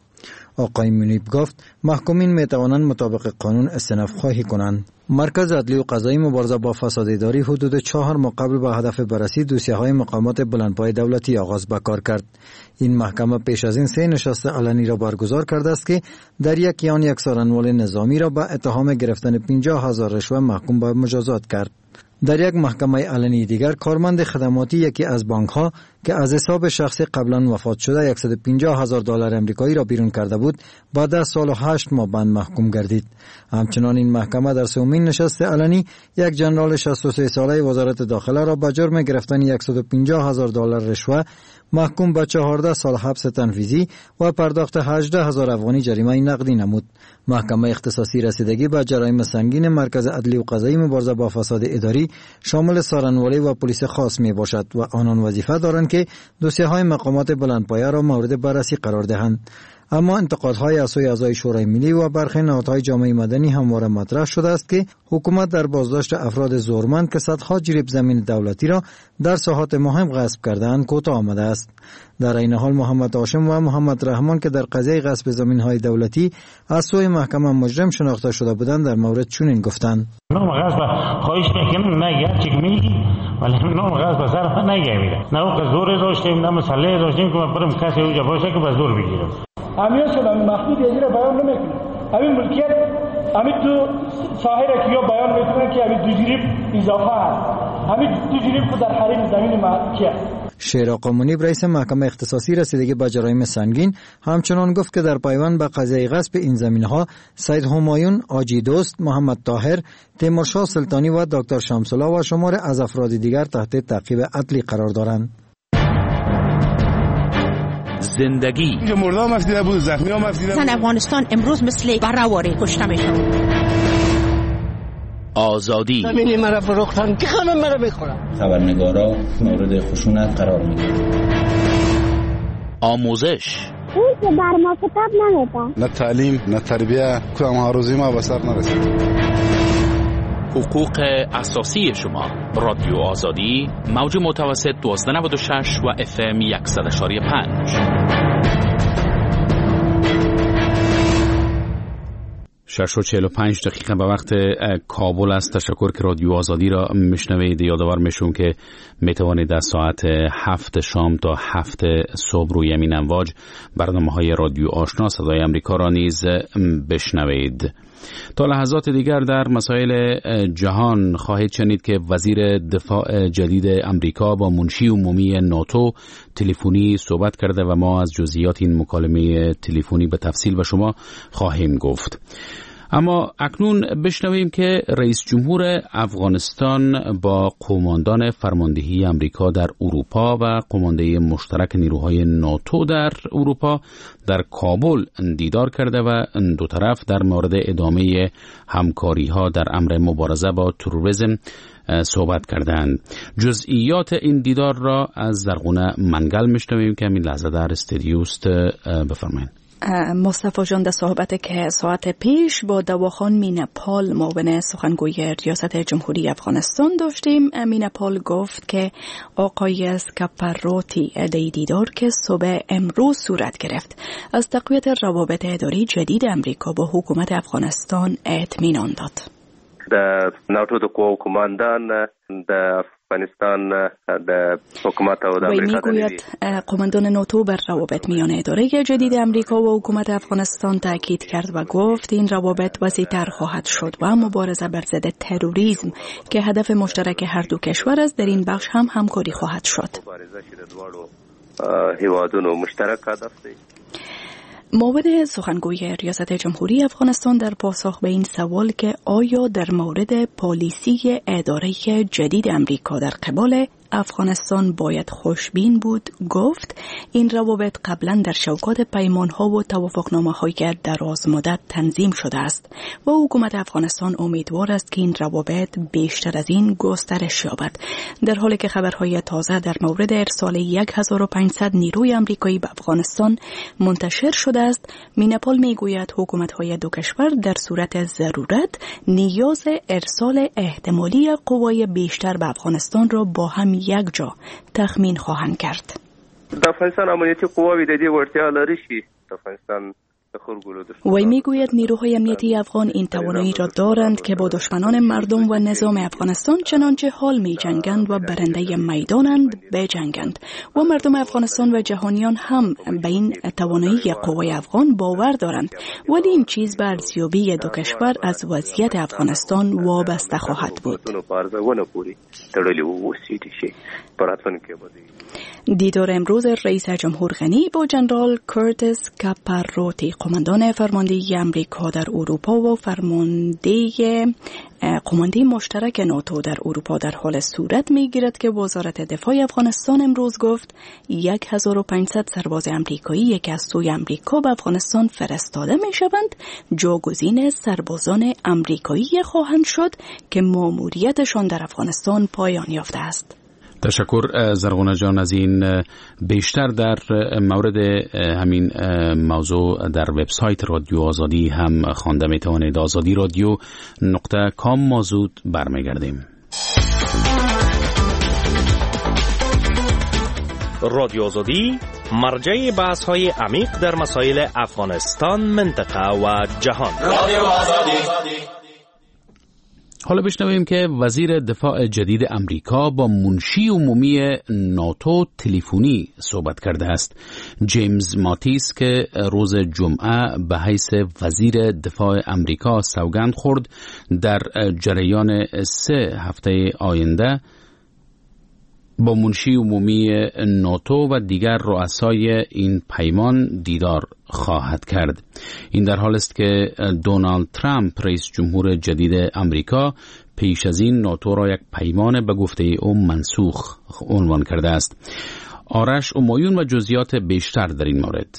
آقای منیب گفت محکومین می توانند مطابق قانون استئناف خواهی کنند. مرکز عدلی و قضایی مبارزه با فساد اداری حدود 4 ماه قبل به هدف بررسی دوسیه‌های مقامات بلندپایه دولتی آغاز به کار کرد. این محکمه پیش از این 3 نشست علنی را برگزار کرده است که در یک سارنوال نظامی را به اتهام گرفتن 50,000 رشوه محکوم به مجازات کرد. در یک محکمه علنی دیگر کارمند خدماتی یکی از بانک‌ها که از حساب شخصی قبلا وفات شده 150,000 دلار آمریکایی را بیرون کرده بود با 10 سال و 8 ماه بند محکوم گردید. همچنان این محکمه در 3مین نشست علنی یک جنرال 63 ساله وزارت داخله را با جرم گرفتن 150,000 دلار رشوه محکوم به 14 سال حبس تنفیذی و پرداخت 18,000 افغانی جریمه نقدی نمود. محکمه اختصاصی رسیدگی به جرایم سنگین مرکز عدلی و قضایی مبارزه با فساد اداری شامل سارنوالی و پلیس خاص می باشد و آنان وظیفه دارند که دوسیه‌های مقامات بلندپایه را مورد بررسی قرار دهند. اما انتقادهای از سوی اعضای شورای ملی و برخی نهادهای جامعه مدنی همواره مطرح شده است که حکومت در بازداشت افراد زورمند که صدها جریب زمین دولتی را در ساحات مهم غصب کرده‌اند کوتاه آمده است. در این حال محمد هاشم و محمد رحمان که در قضیه غصب زمین‌های دولتی از سوی محکمه مجرم شناخته شده بودند در مورد چنین گفتند: نام غصب خواهش میکنم نه یک چیک میگی ولی نام غصب سر نگیره نه او زور داشتیم نه مسئله داشتیم که برم کسی اونجا باشه که به زور بگیرم. همین شد همین محدود یه را بیان نمیکنه. همین ملکیت همین تو ساحه را که یا بیان میکنن که همین 2 جریب اضافه هست. همین 2 جریب خود در حریم زمین ملکیت. شیراق منیب رئیس محکمه اختصاصی رسیدگی به جرایم سنگین همچنان گفت که در پیوند به قضیه غصب این زمین‌ها سید همایون، آجی دوست، محمد طاهر، تیمورشاه سلطانی و دکتر شمس‌الله و شمار از افراد دیگر تحت تعقیب عدلی قرار دارند. زندگی اینجا مردا مفیده بود، زخمی ها مفیده بود. افغانستان امروز مثل برآوری کشته میشد. آزادی زمینی مرا فروختن که خانم مرا بخورم. خبرنگارا مورد خشونت قرار میگیرند. آموزش اون که بر ما کتاب نمیده. نه تعلیم نه تربیه کدام ها روزی ما به سر نرسید. حقوق اساسی شما. رادیو آزادی موج متوسط 1296 و FM 100.5. 6:45 به وقت کابل است. تشکر که رادیو آزادی را میشنوید. یادآور میشم که میتوانید از ساعت 7 شام تا 7 صبح روی همین امواج برنامه‌های رادیو آشنا صدای آمریکا را نیز بشنوید. تا لحظات دیگر در مسائل جهان خواهید شنید که وزیر دفاع جدید امریکا با منشی عمومی ناتو تلفنی صحبت کرده و ما از جزئیات این مکالمه تلفنی به تفصیل به شما خواهیم گفت. اما اکنون بشنویم که رئیس جمهور افغانستان با قماندان فرماندهی امریکا در اروپا و قمانده مشترک نیروهای ناتو در اروپا در کابل دیدار کرده و دو طرف در مورد ادامه همکاری‌ها در امر مبارزه با تروریسم صحبت کردند. جزئیات این دیدار را از زرغونه منگل میشنویم که همین لحظه در استودیو است. بفرمایید. مصطفی جان، در صحبت که ساعت پیش با دواخان مینپال معاون سخنگوی ریاست جمهوری افغانستان داشتیم. مینپال گفت که آقای اسکاپاروتی دیدار که صبح امروز صورت گرفت از تقویت روابط اداری جدید امریکا با حکومت افغانستان اطمینان داد. د ناتو د قوو کماندان د افغانستان د حکومت او د امریکا میگوید قماندان ناتو بر روابط میان اداره جدید امریکا و حکومت افغانستان تاکید کرد و گفت این روابط وسیع‌تر خواهد شد و مبارزه بر ضد تروریسم که هدف مشترک هر دو کشور است در این بخش هم همکاری خواهد شد. هیوادونو مشترک هدف دی. معاون سخنگوی ریاست جمهوری افغانستان در پاسخ به این سوال که آیا در مورد پالیسی اداره جدید امریکا در قبال افغانستان باید خوشبین بود، گفت این روابط قبلا در شوکات پیمانها و توافقنامه‌های دراز مدت تنظیم شده است و حکومت افغانستان امیدوار است که این روابط بیشتر از این گسترش یابد. در حالی که خبرهای تازه در مورد ارسال 1500 نیروی آمریکایی به افغانستان منتشر شده است، مینپال میگوید حکومت‌های دو کشور در صورت ضرورت نیاز ارسال احتمالی قوای بیشتر به افغانستان را با هم یک جا تخمین خواهند کرد. د افغانستان امنیتي قواوې د دې وړتیا لري چې د افغانستان وی میگوید نیروهای امنیتی افغان این توانایی را دارند که با دشمنان مردم و نظام افغانستان چنانچه حال می جنگند و برنده میدانند بجنگند و مردم افغانستان و جهانیان هم به این توانایی قوای افغان باور دارند، ولی این چیز به ارزیابی دو کشور از وضعیت افغانستان وابسته خواهد بود. دیدار امروز رئیس جمهور غنی با جنرال کرتس کاپاروتی قماندان فرماندهی امریکا در اروپا و قمانده مشترک ناتو در اروپا در حال صورت میگیرد که وزارت دفاع افغانستان امروز گفت 1500 سرباز امریکایی که از سوی امریکا به افغانستان فرستاده میشوند جاگزین سربازان امریکایی خواهند شد که ماموریتشان در افغانستان پایان یافته است. تشکر زرغونه جان از این. بیشتر در مورد همین موضوع در وبسایت رادیو آزادی هم خوانده میتوانید. azadi.radio.com ما زود برمیگردیم. رادیو آزادی مرجع بحث های عمیق در مسائل افغانستان، منطقه و جهان. رادیو آزادی. حالا بشنویم که وزیر دفاع جدید امریکا با منشی عمومی ناتو تلفنی صحبت کرده است. جیمز ماتیس که روز جمعه به حیث وزیر دفاع امریکا سوگند خورد در جریان 3 هفته آینده با منشی عمومی ناتو و دیگر رؤسای این پیمان دیدار خواهد کرد. این در حال است که دونالد ترامپ رئیس جمهور جدید امریکا پیش از این ناتو را یک پیمان به گفته او منسوخ عنوان کرده است. آرش امایون و جزئیات بیشتر در این مورد.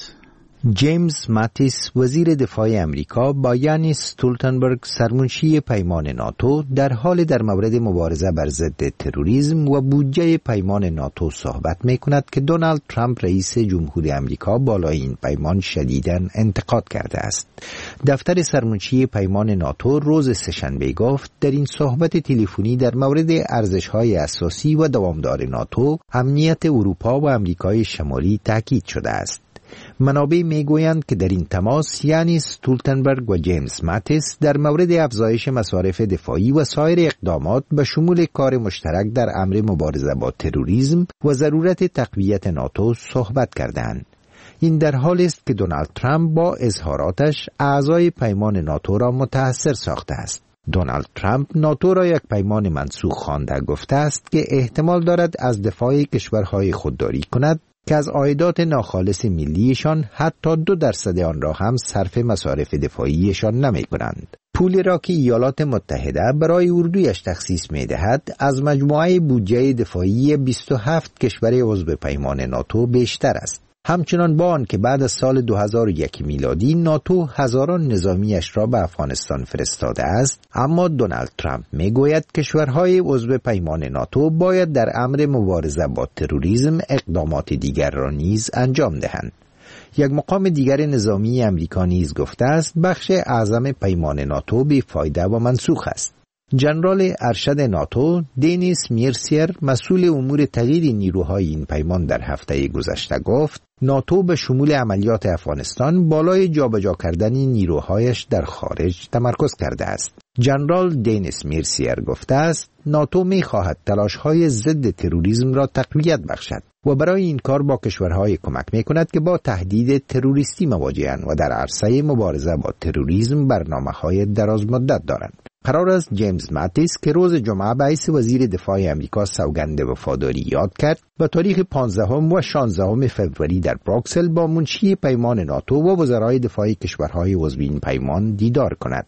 جیمز ماتیس وزیر دفاع امریکا با یانس استولتنبرگ سرمنشی پیمان ناتو در مورد مبارزه بر ضد تروریسم و بودجه پیمان ناتو صحبت می‌کند که دونالد ترامپ رئیس جمهور امریکا بالای این پیمان شدیداً انتقاد کرده است. دفتر سرمنشی پیمان ناتو روز سه‌شنبه گفت در این صحبت تلفنی در مورد ارزش‌های اساسی و دوامدار ناتو، امنیت اروپا و آمریکای شمالی تاکید شده است. منابع میگویند که در این تماس یعنی استولتنبرگ و جیمز ماتیس در مورد افزایش مصارف دفاعی و سایر اقدامات به شمول کار مشترک در امر مبارزه با تروریسم و ضرورت تقویت ناتو صحبت کردند. این در حالی است که دونالد ترامپ با اظهاراتش اعضای پیمان ناتو را متأثر ساخته است. دونالد ترامپ ناتو را یک پیمان منسوخ خوانده گفته است که احتمال دارد از دفاع کشورهای خودداری کند که از عایدات ناخالص ملیشان حتی 2% آن را هم صرف مصارف دفاعیشان نمی کنند. پولی را که ایالات متحده برای اردویش تخصیص می دهد از مجموعه بودجه دفاعی 27 کشور عضو پیمان ناتو بیشتر است. همچنان با آن که بعد از سال 2001 میلادی ناتو هزاران نظامیش را به افغانستان فرستاده است، اما دونالد ترامپ میگوید کشورهای عضو پیمان ناتو باید در امر مبارزه با تروریسم اقدامات دیگر را نیز انجام دهند. یک مقام دیگر نظامی امریکا نیز گفته است بخش اعظم پیمان ناتو بی‌فایده و منسوخ است. جنرال ارشد ناتو دینیس میرسیر مسئول امور تغییر نیروهای این پیمان در هفته گذشته گفت ناتو به شمول عملیات افغانستان بالای جابجا کردن نیروهایش در خارج تمرکز کرده است. جنرال دینیس میرسیر گفته است ناتو می‌خواهد تلاش‌های ضد تروریسم را تقویت بخشد و برای این کار با کشورهای کمک می‌کند که با تهدید تروریستی مواجه‌اند و در عرصه مبارزه با تروریسم برنامه‌های درازمدت دارند. قرار است جیمز ماتیس که روز جمعه به حیث وزیر دفاع امریکا سوگند وفاداری یاد کرد و تاریخ 15 و 16 فوریه در بروکسل با منشی پیمان ناتو و وزرای دفاع کشورهای عضو این پیمان دیدار کند.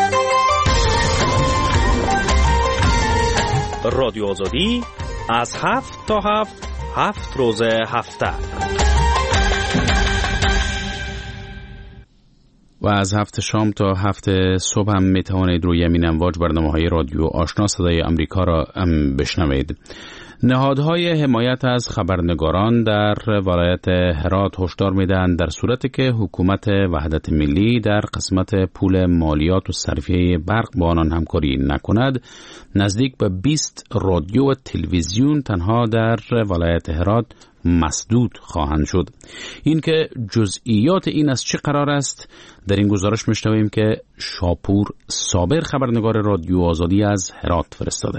رادیو آزادی از 7 تا 7 روز هفته و از 7 شام تا 7 صبح هم می توانید روی همین امواج برنامه‌های رادیو آشنا صدای آمریکا را بشنوید. نهادهای حمایت از خبرنگاران در ولایت هرات هشدار می‌دهند در صورتی که حکومت وحدت ملی در قسمت پول مالیات و صرفیه برق با آنان همکاری نکند، نزدیک به 20 رادیو و تلویزیون تنها در ولایت هرات مسدود خواهند شد. این که جزئیات این از چه قرار است در این گزارش میشنویم که شاپور صابر خبرنگار رادیو آزادی از هرات فرستاده.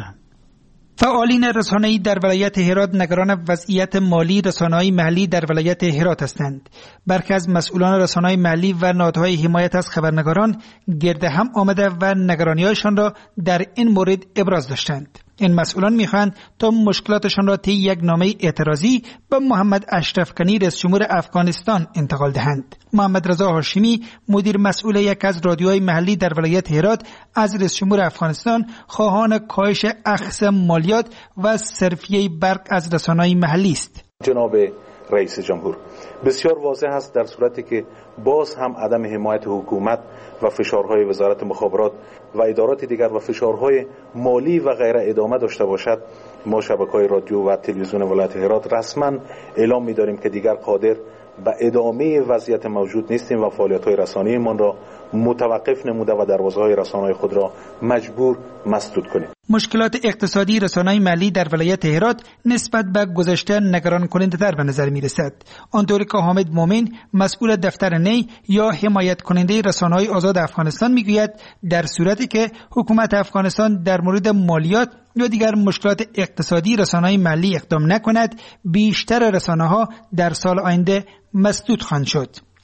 فعالین رسانه‌ای در ولایت هرات نگران وضعیت مالی رسانه‌های محلی در ولایت هرات هستند. برخی از مسئولان رسانه‌های محلی و نهادهای حمایت از خبرنگاران گرد هم آمده و نگرانی‌هایشان را در این مورد ابراز داشتند. این مسئولان می‌خواهند تا مشکلاتشان را طی یک نامه اعتراضی به محمد اشرف غنی رئیس جمهور افغانستان انتقال دهند. محمد رضا هاشمی مدیر مسئول یک از رادیوهای محلی در ولایت هرات از رئیس جمهور افغانستان خواهان کاهش اخذ مالیات و صرفیه برق از رسانه‌های محلی است. جناب رئیس جمهور، بسیار واضح است در صورتی که باز هم عدم حمایت حکومت و فشارهای وزارت مخابرات و ادارات دیگر و فشارهای مالی و غیره ادامه داشته باشد، ما شبکه‌های رادیو و تلویزیون ولایت هرات رسما اعلام می‌داریم که دیگر قادر به ادامه وضعیت موجود نیستیم و فعالیت‌های رسانه‌ایمان را متوقف نموده و دروازه‌های رسانه‌های خود را مجبور مسدود کنیم. مشکلات اقتصادی رسانه‌های محلی در ولایت هرات نسبت به گذشته نگران کننده تر به نظر می رسد. آنطوری که حامد مومن مسئول دفتر نی یا حمایت کننده رسانه‌های آزاد افغانستان میگوید در صورتی که حکومت افغانستان در مورد مالیات یا دیگر مشکلات اقتصادی رسانه‌های محلی اقدام نکند، بیشتر رسانه‌ها در سال آینده مسدود خواهند شد.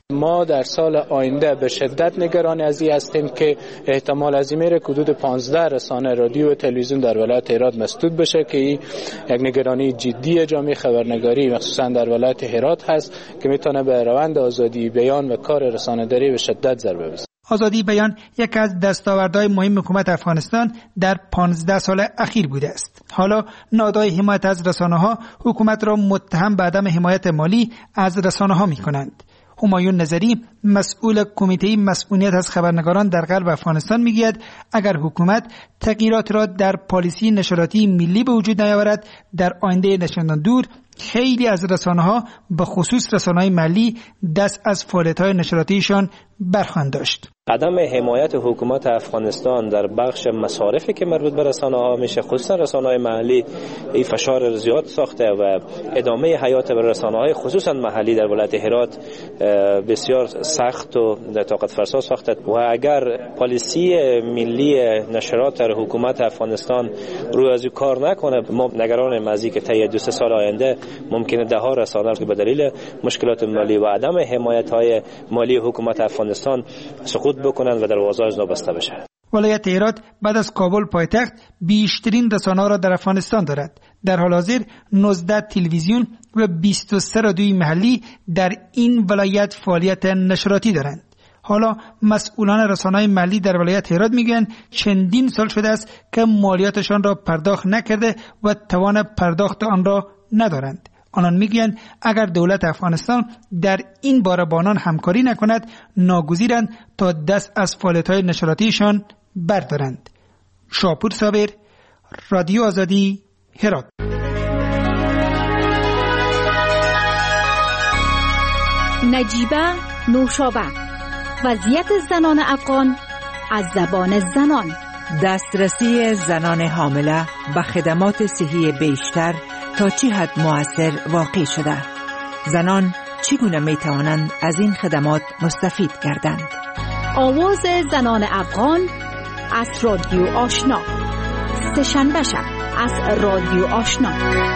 ما در سال آینده به شدت نگران از این هستیم که احتمال از این میره که حدود 15 رسانه رادیو و تلویزیون در ولایت هرات مسدود بشه که یک نگرانی جدی جامعه خبرنگاری مخصوصا در ولایت هرات هست که میتونه به روند آزادی بیان و کار رسانه‌داری به شدت ضربه بزنه. آزادی بیان یکی از دستاوردهای مهم حکومت افغانستان در 15 سال اخیر بوده است. حالا نهادهای حمایت از رسانه‌ها حکومت را متهم به عدم حمایت مالی از رسانه‌ها می‌کنند. همایون نظری مسئول کمیته مسئولیت از خبرنگاران در غرب افغانستان میگوید اگر حکومت تغییرات را در پالیسی نشراتی ملی به وجود نیاورد در آینده نچندان دور خیلی از رسانه‌ها به خصوص رسانه‌های محلی دست از فعالیت‌های نشراتیشان برخواهند داشت. عدم حمایت حکومت افغانستان در بخش مصارفی که مربوط به رسانه‌ها میشه، خصوصا رسانه‌های محلی، این فشار زیاد ساخته و ادامه حیات بر رسانه‌های خصوصا محلی در ولایت هرات بسیار سخت و طاقت فرسا ساخته و اگر پالیسی ملی نشرات در حکومت افغانستان روی از کار نکنه ما نگران مزی که طی 2 سال آینده ممکنه ده ها رسانه که به دلیل مشکلات مالی و عدم حمایت‌های مالی حکومت افغانستان سقوط بکنند و در بازار وابسته بشه. ولایت هرات بعد از کابل پایتخت بیشترین رسانه‌ها را در افغانستان دارد. در حال حاضر 19 تلویزیون و 23 رادیوی محلی در این ولایت فعالیت نشراتی دارند. حالا مسئولان رسانه‌های محلی در ولایت هرات میگن چندین سال شده است که مالیاتشان را پرداخت نکرده و توان پرداخت آن را ندارند. آنان میگویند اگر دولت افغانستان در این باره با آنان همکاری نکند ناگزیرند تا دست از فعالیت‌های نشراتیشان بردارند. شاپور صابر، رادیو آزادی، هرات. نجیبه نوشابه، وضعیت زنان افغان از زبان زنان. دسترسی زنان حامله به خدمات صحی بیشتر تا چه حد مؤثر واقع شده؟ زنان چگونه می توانند از این خدمات مستفید گردند؟ آواز زنان افغان از رادیو آشنا، سه‌شنبه شب از رادیو آشنا.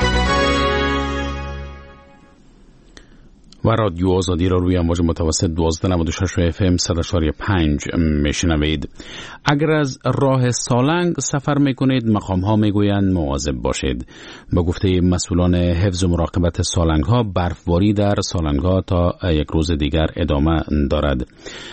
و رادیو آزادی را روی امواج متوسط 1296 FM 100.5 میشنوید. اگر از راه سالنگ سفر میکنید مقام ها میگویند مواظب باشید. با گفته مسئولان حفظ و مراقبت سالنگ ها برفباری در سالنگ ها تا یک روز دیگر ادامه دارد.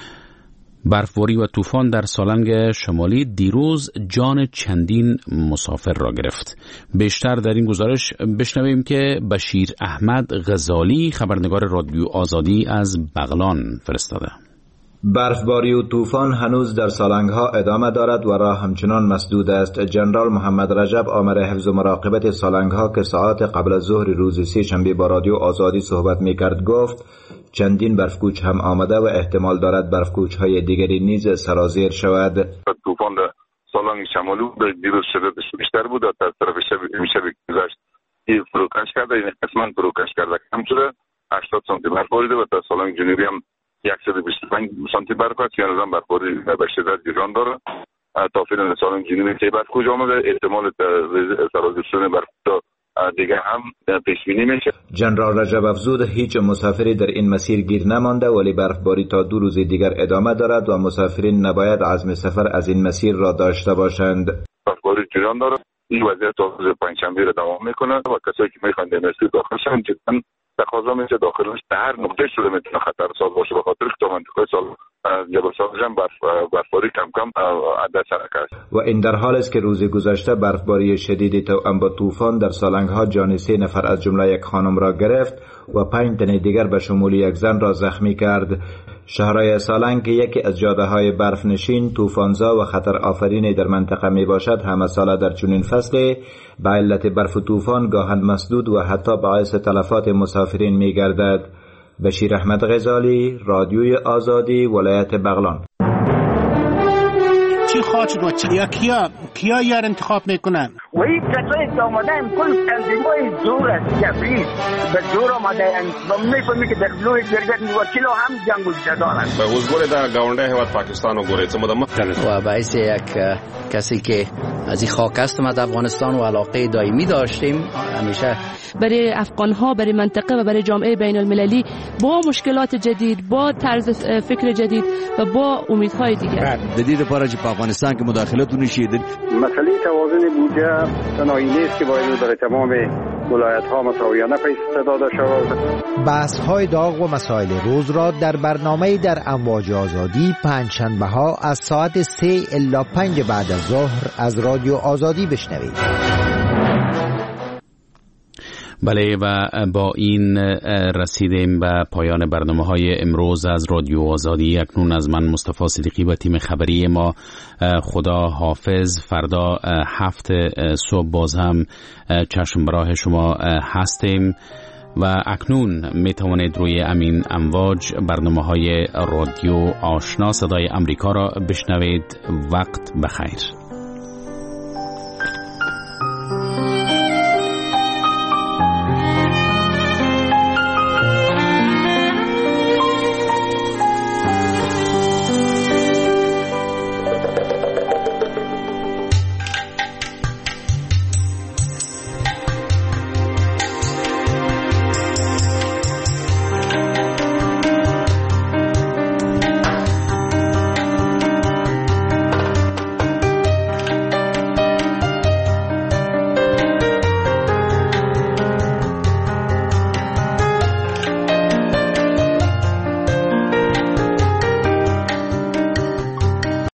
برفباری و طوفان در سالنگ شمالی دیروز جان چندین مسافر را گرفت. بیشتر در این گزارش بشنویم که بشیر احمد غزالی خبرنگار رادیو آزادی از بغلان فرستاده. برفباری و طوفان هنوز در سالنگ‌ها ادامه دارد و راه همچنان مسدود است. جنرال محمد رجب آمر حفظ و مراقبت سالنگ‌ها که ساعات قبل از ظهر روز سه‌شنبه با رادیو آزادی صحبت می‌کرد گفت چندین برفکوچ هم آمده و احتمال دارد برفکوچ‌های دیگری نیز سرازیر شود. طوفان در سالنگ شمالی دیروز شدتش بیشتر بود و در طرف شب گذشت فروکش کرده، این قسمت فروکش کرده کم شده، 80 سانتی برف باریده و در سالنگ جنوبی هم 125 سانتی برف است که هنوز هم برفباری به شدت جریان داره. تا فعلا سالنگ جنوبی که برفکوچ آمده، احتمال سرازیر شدن برف دیگه هم پیش بینی میشه. جنرال رجب افزود هیچ مسافری در این مسیر گیر نمانده ولی برفباری تا 2 روز دیگر ادامه دارد و مسافرین نباید عزم سفر از این مسیر را داشته باشند. برفباری جریان داره، این وضعیت تا روز پنجشنبه را دوام میکنه و کسایی که میخوان در مسیر داخل شن جدا تقاضا میشه داخلش در هر نقطه شده میتونه خطرساز باشه، به خاطر که تا منطقه سال جبل سازج هم برفباری کم کم عدد سرک است. و این در حال است که روز گذشته برفباری شدید توأم با طوفان در سالنگ‌ها جان 3 نفر از جمله یک خانم را گرفت و 5 تن دیگر به شمول یک زن را زخمی کرد. شهرهای سالنگ که یکی از جاده‌های برفنشین، طوفانزا و خطر آفرین در منطقه می باشد همه ساله در چنین فصلی به علت برف و طوفان گاهن مسدود و حتی باعث تلفات مسافرین می گردد. بشیر احمد غزالی، رادیوی آزادی، ولایت بغلان. چی خواهد شد و کیا یار انتخاب میکنن؟ و این کسایی که آمدن کل تنظیم‌های زور است، جبری به زور آمدن و می‌فهمی که در لوی جرگت موکل هم جنگ و جدال است. به حضور در گاونده هیواد پاکستان و گوره و باعث یک کسی که از این خاک است ما در افغانستان و علاقه دائمی داشتیم همیشه برای افغان‌ها، برای منطقه و برای جامعه بین المللی با مشکلات جدید، با طرز فکر جدید و با امیدهای دیگر. جدید پارچ په افغانستان کې مداخلت ونشي. مسئله توازن بودجه تنهایی نیست که باید برای تمام ولایت‌ها مساویانه پیش داده شود. بحث‌های داغ و مسائل روز را در برنامه در امواج آزادی پنجشنبه‌ها از ساعت 3 الی 5 بعد از ظهر از رادیو آزادی بشنوید. بله و با این رسیدیم به پایان برنامه‌های امروز از رادیو آزادی. اکنون از من مصطفی صدیقی و تیم خبری ما خدا حافظ. فردا 7 صبح باز هم چشم براه شما هستیم و اکنون می توانید روی امین امواج برنامه‌های رادیو آشنا صدای امریکا را بشنوید. وقت بخیر.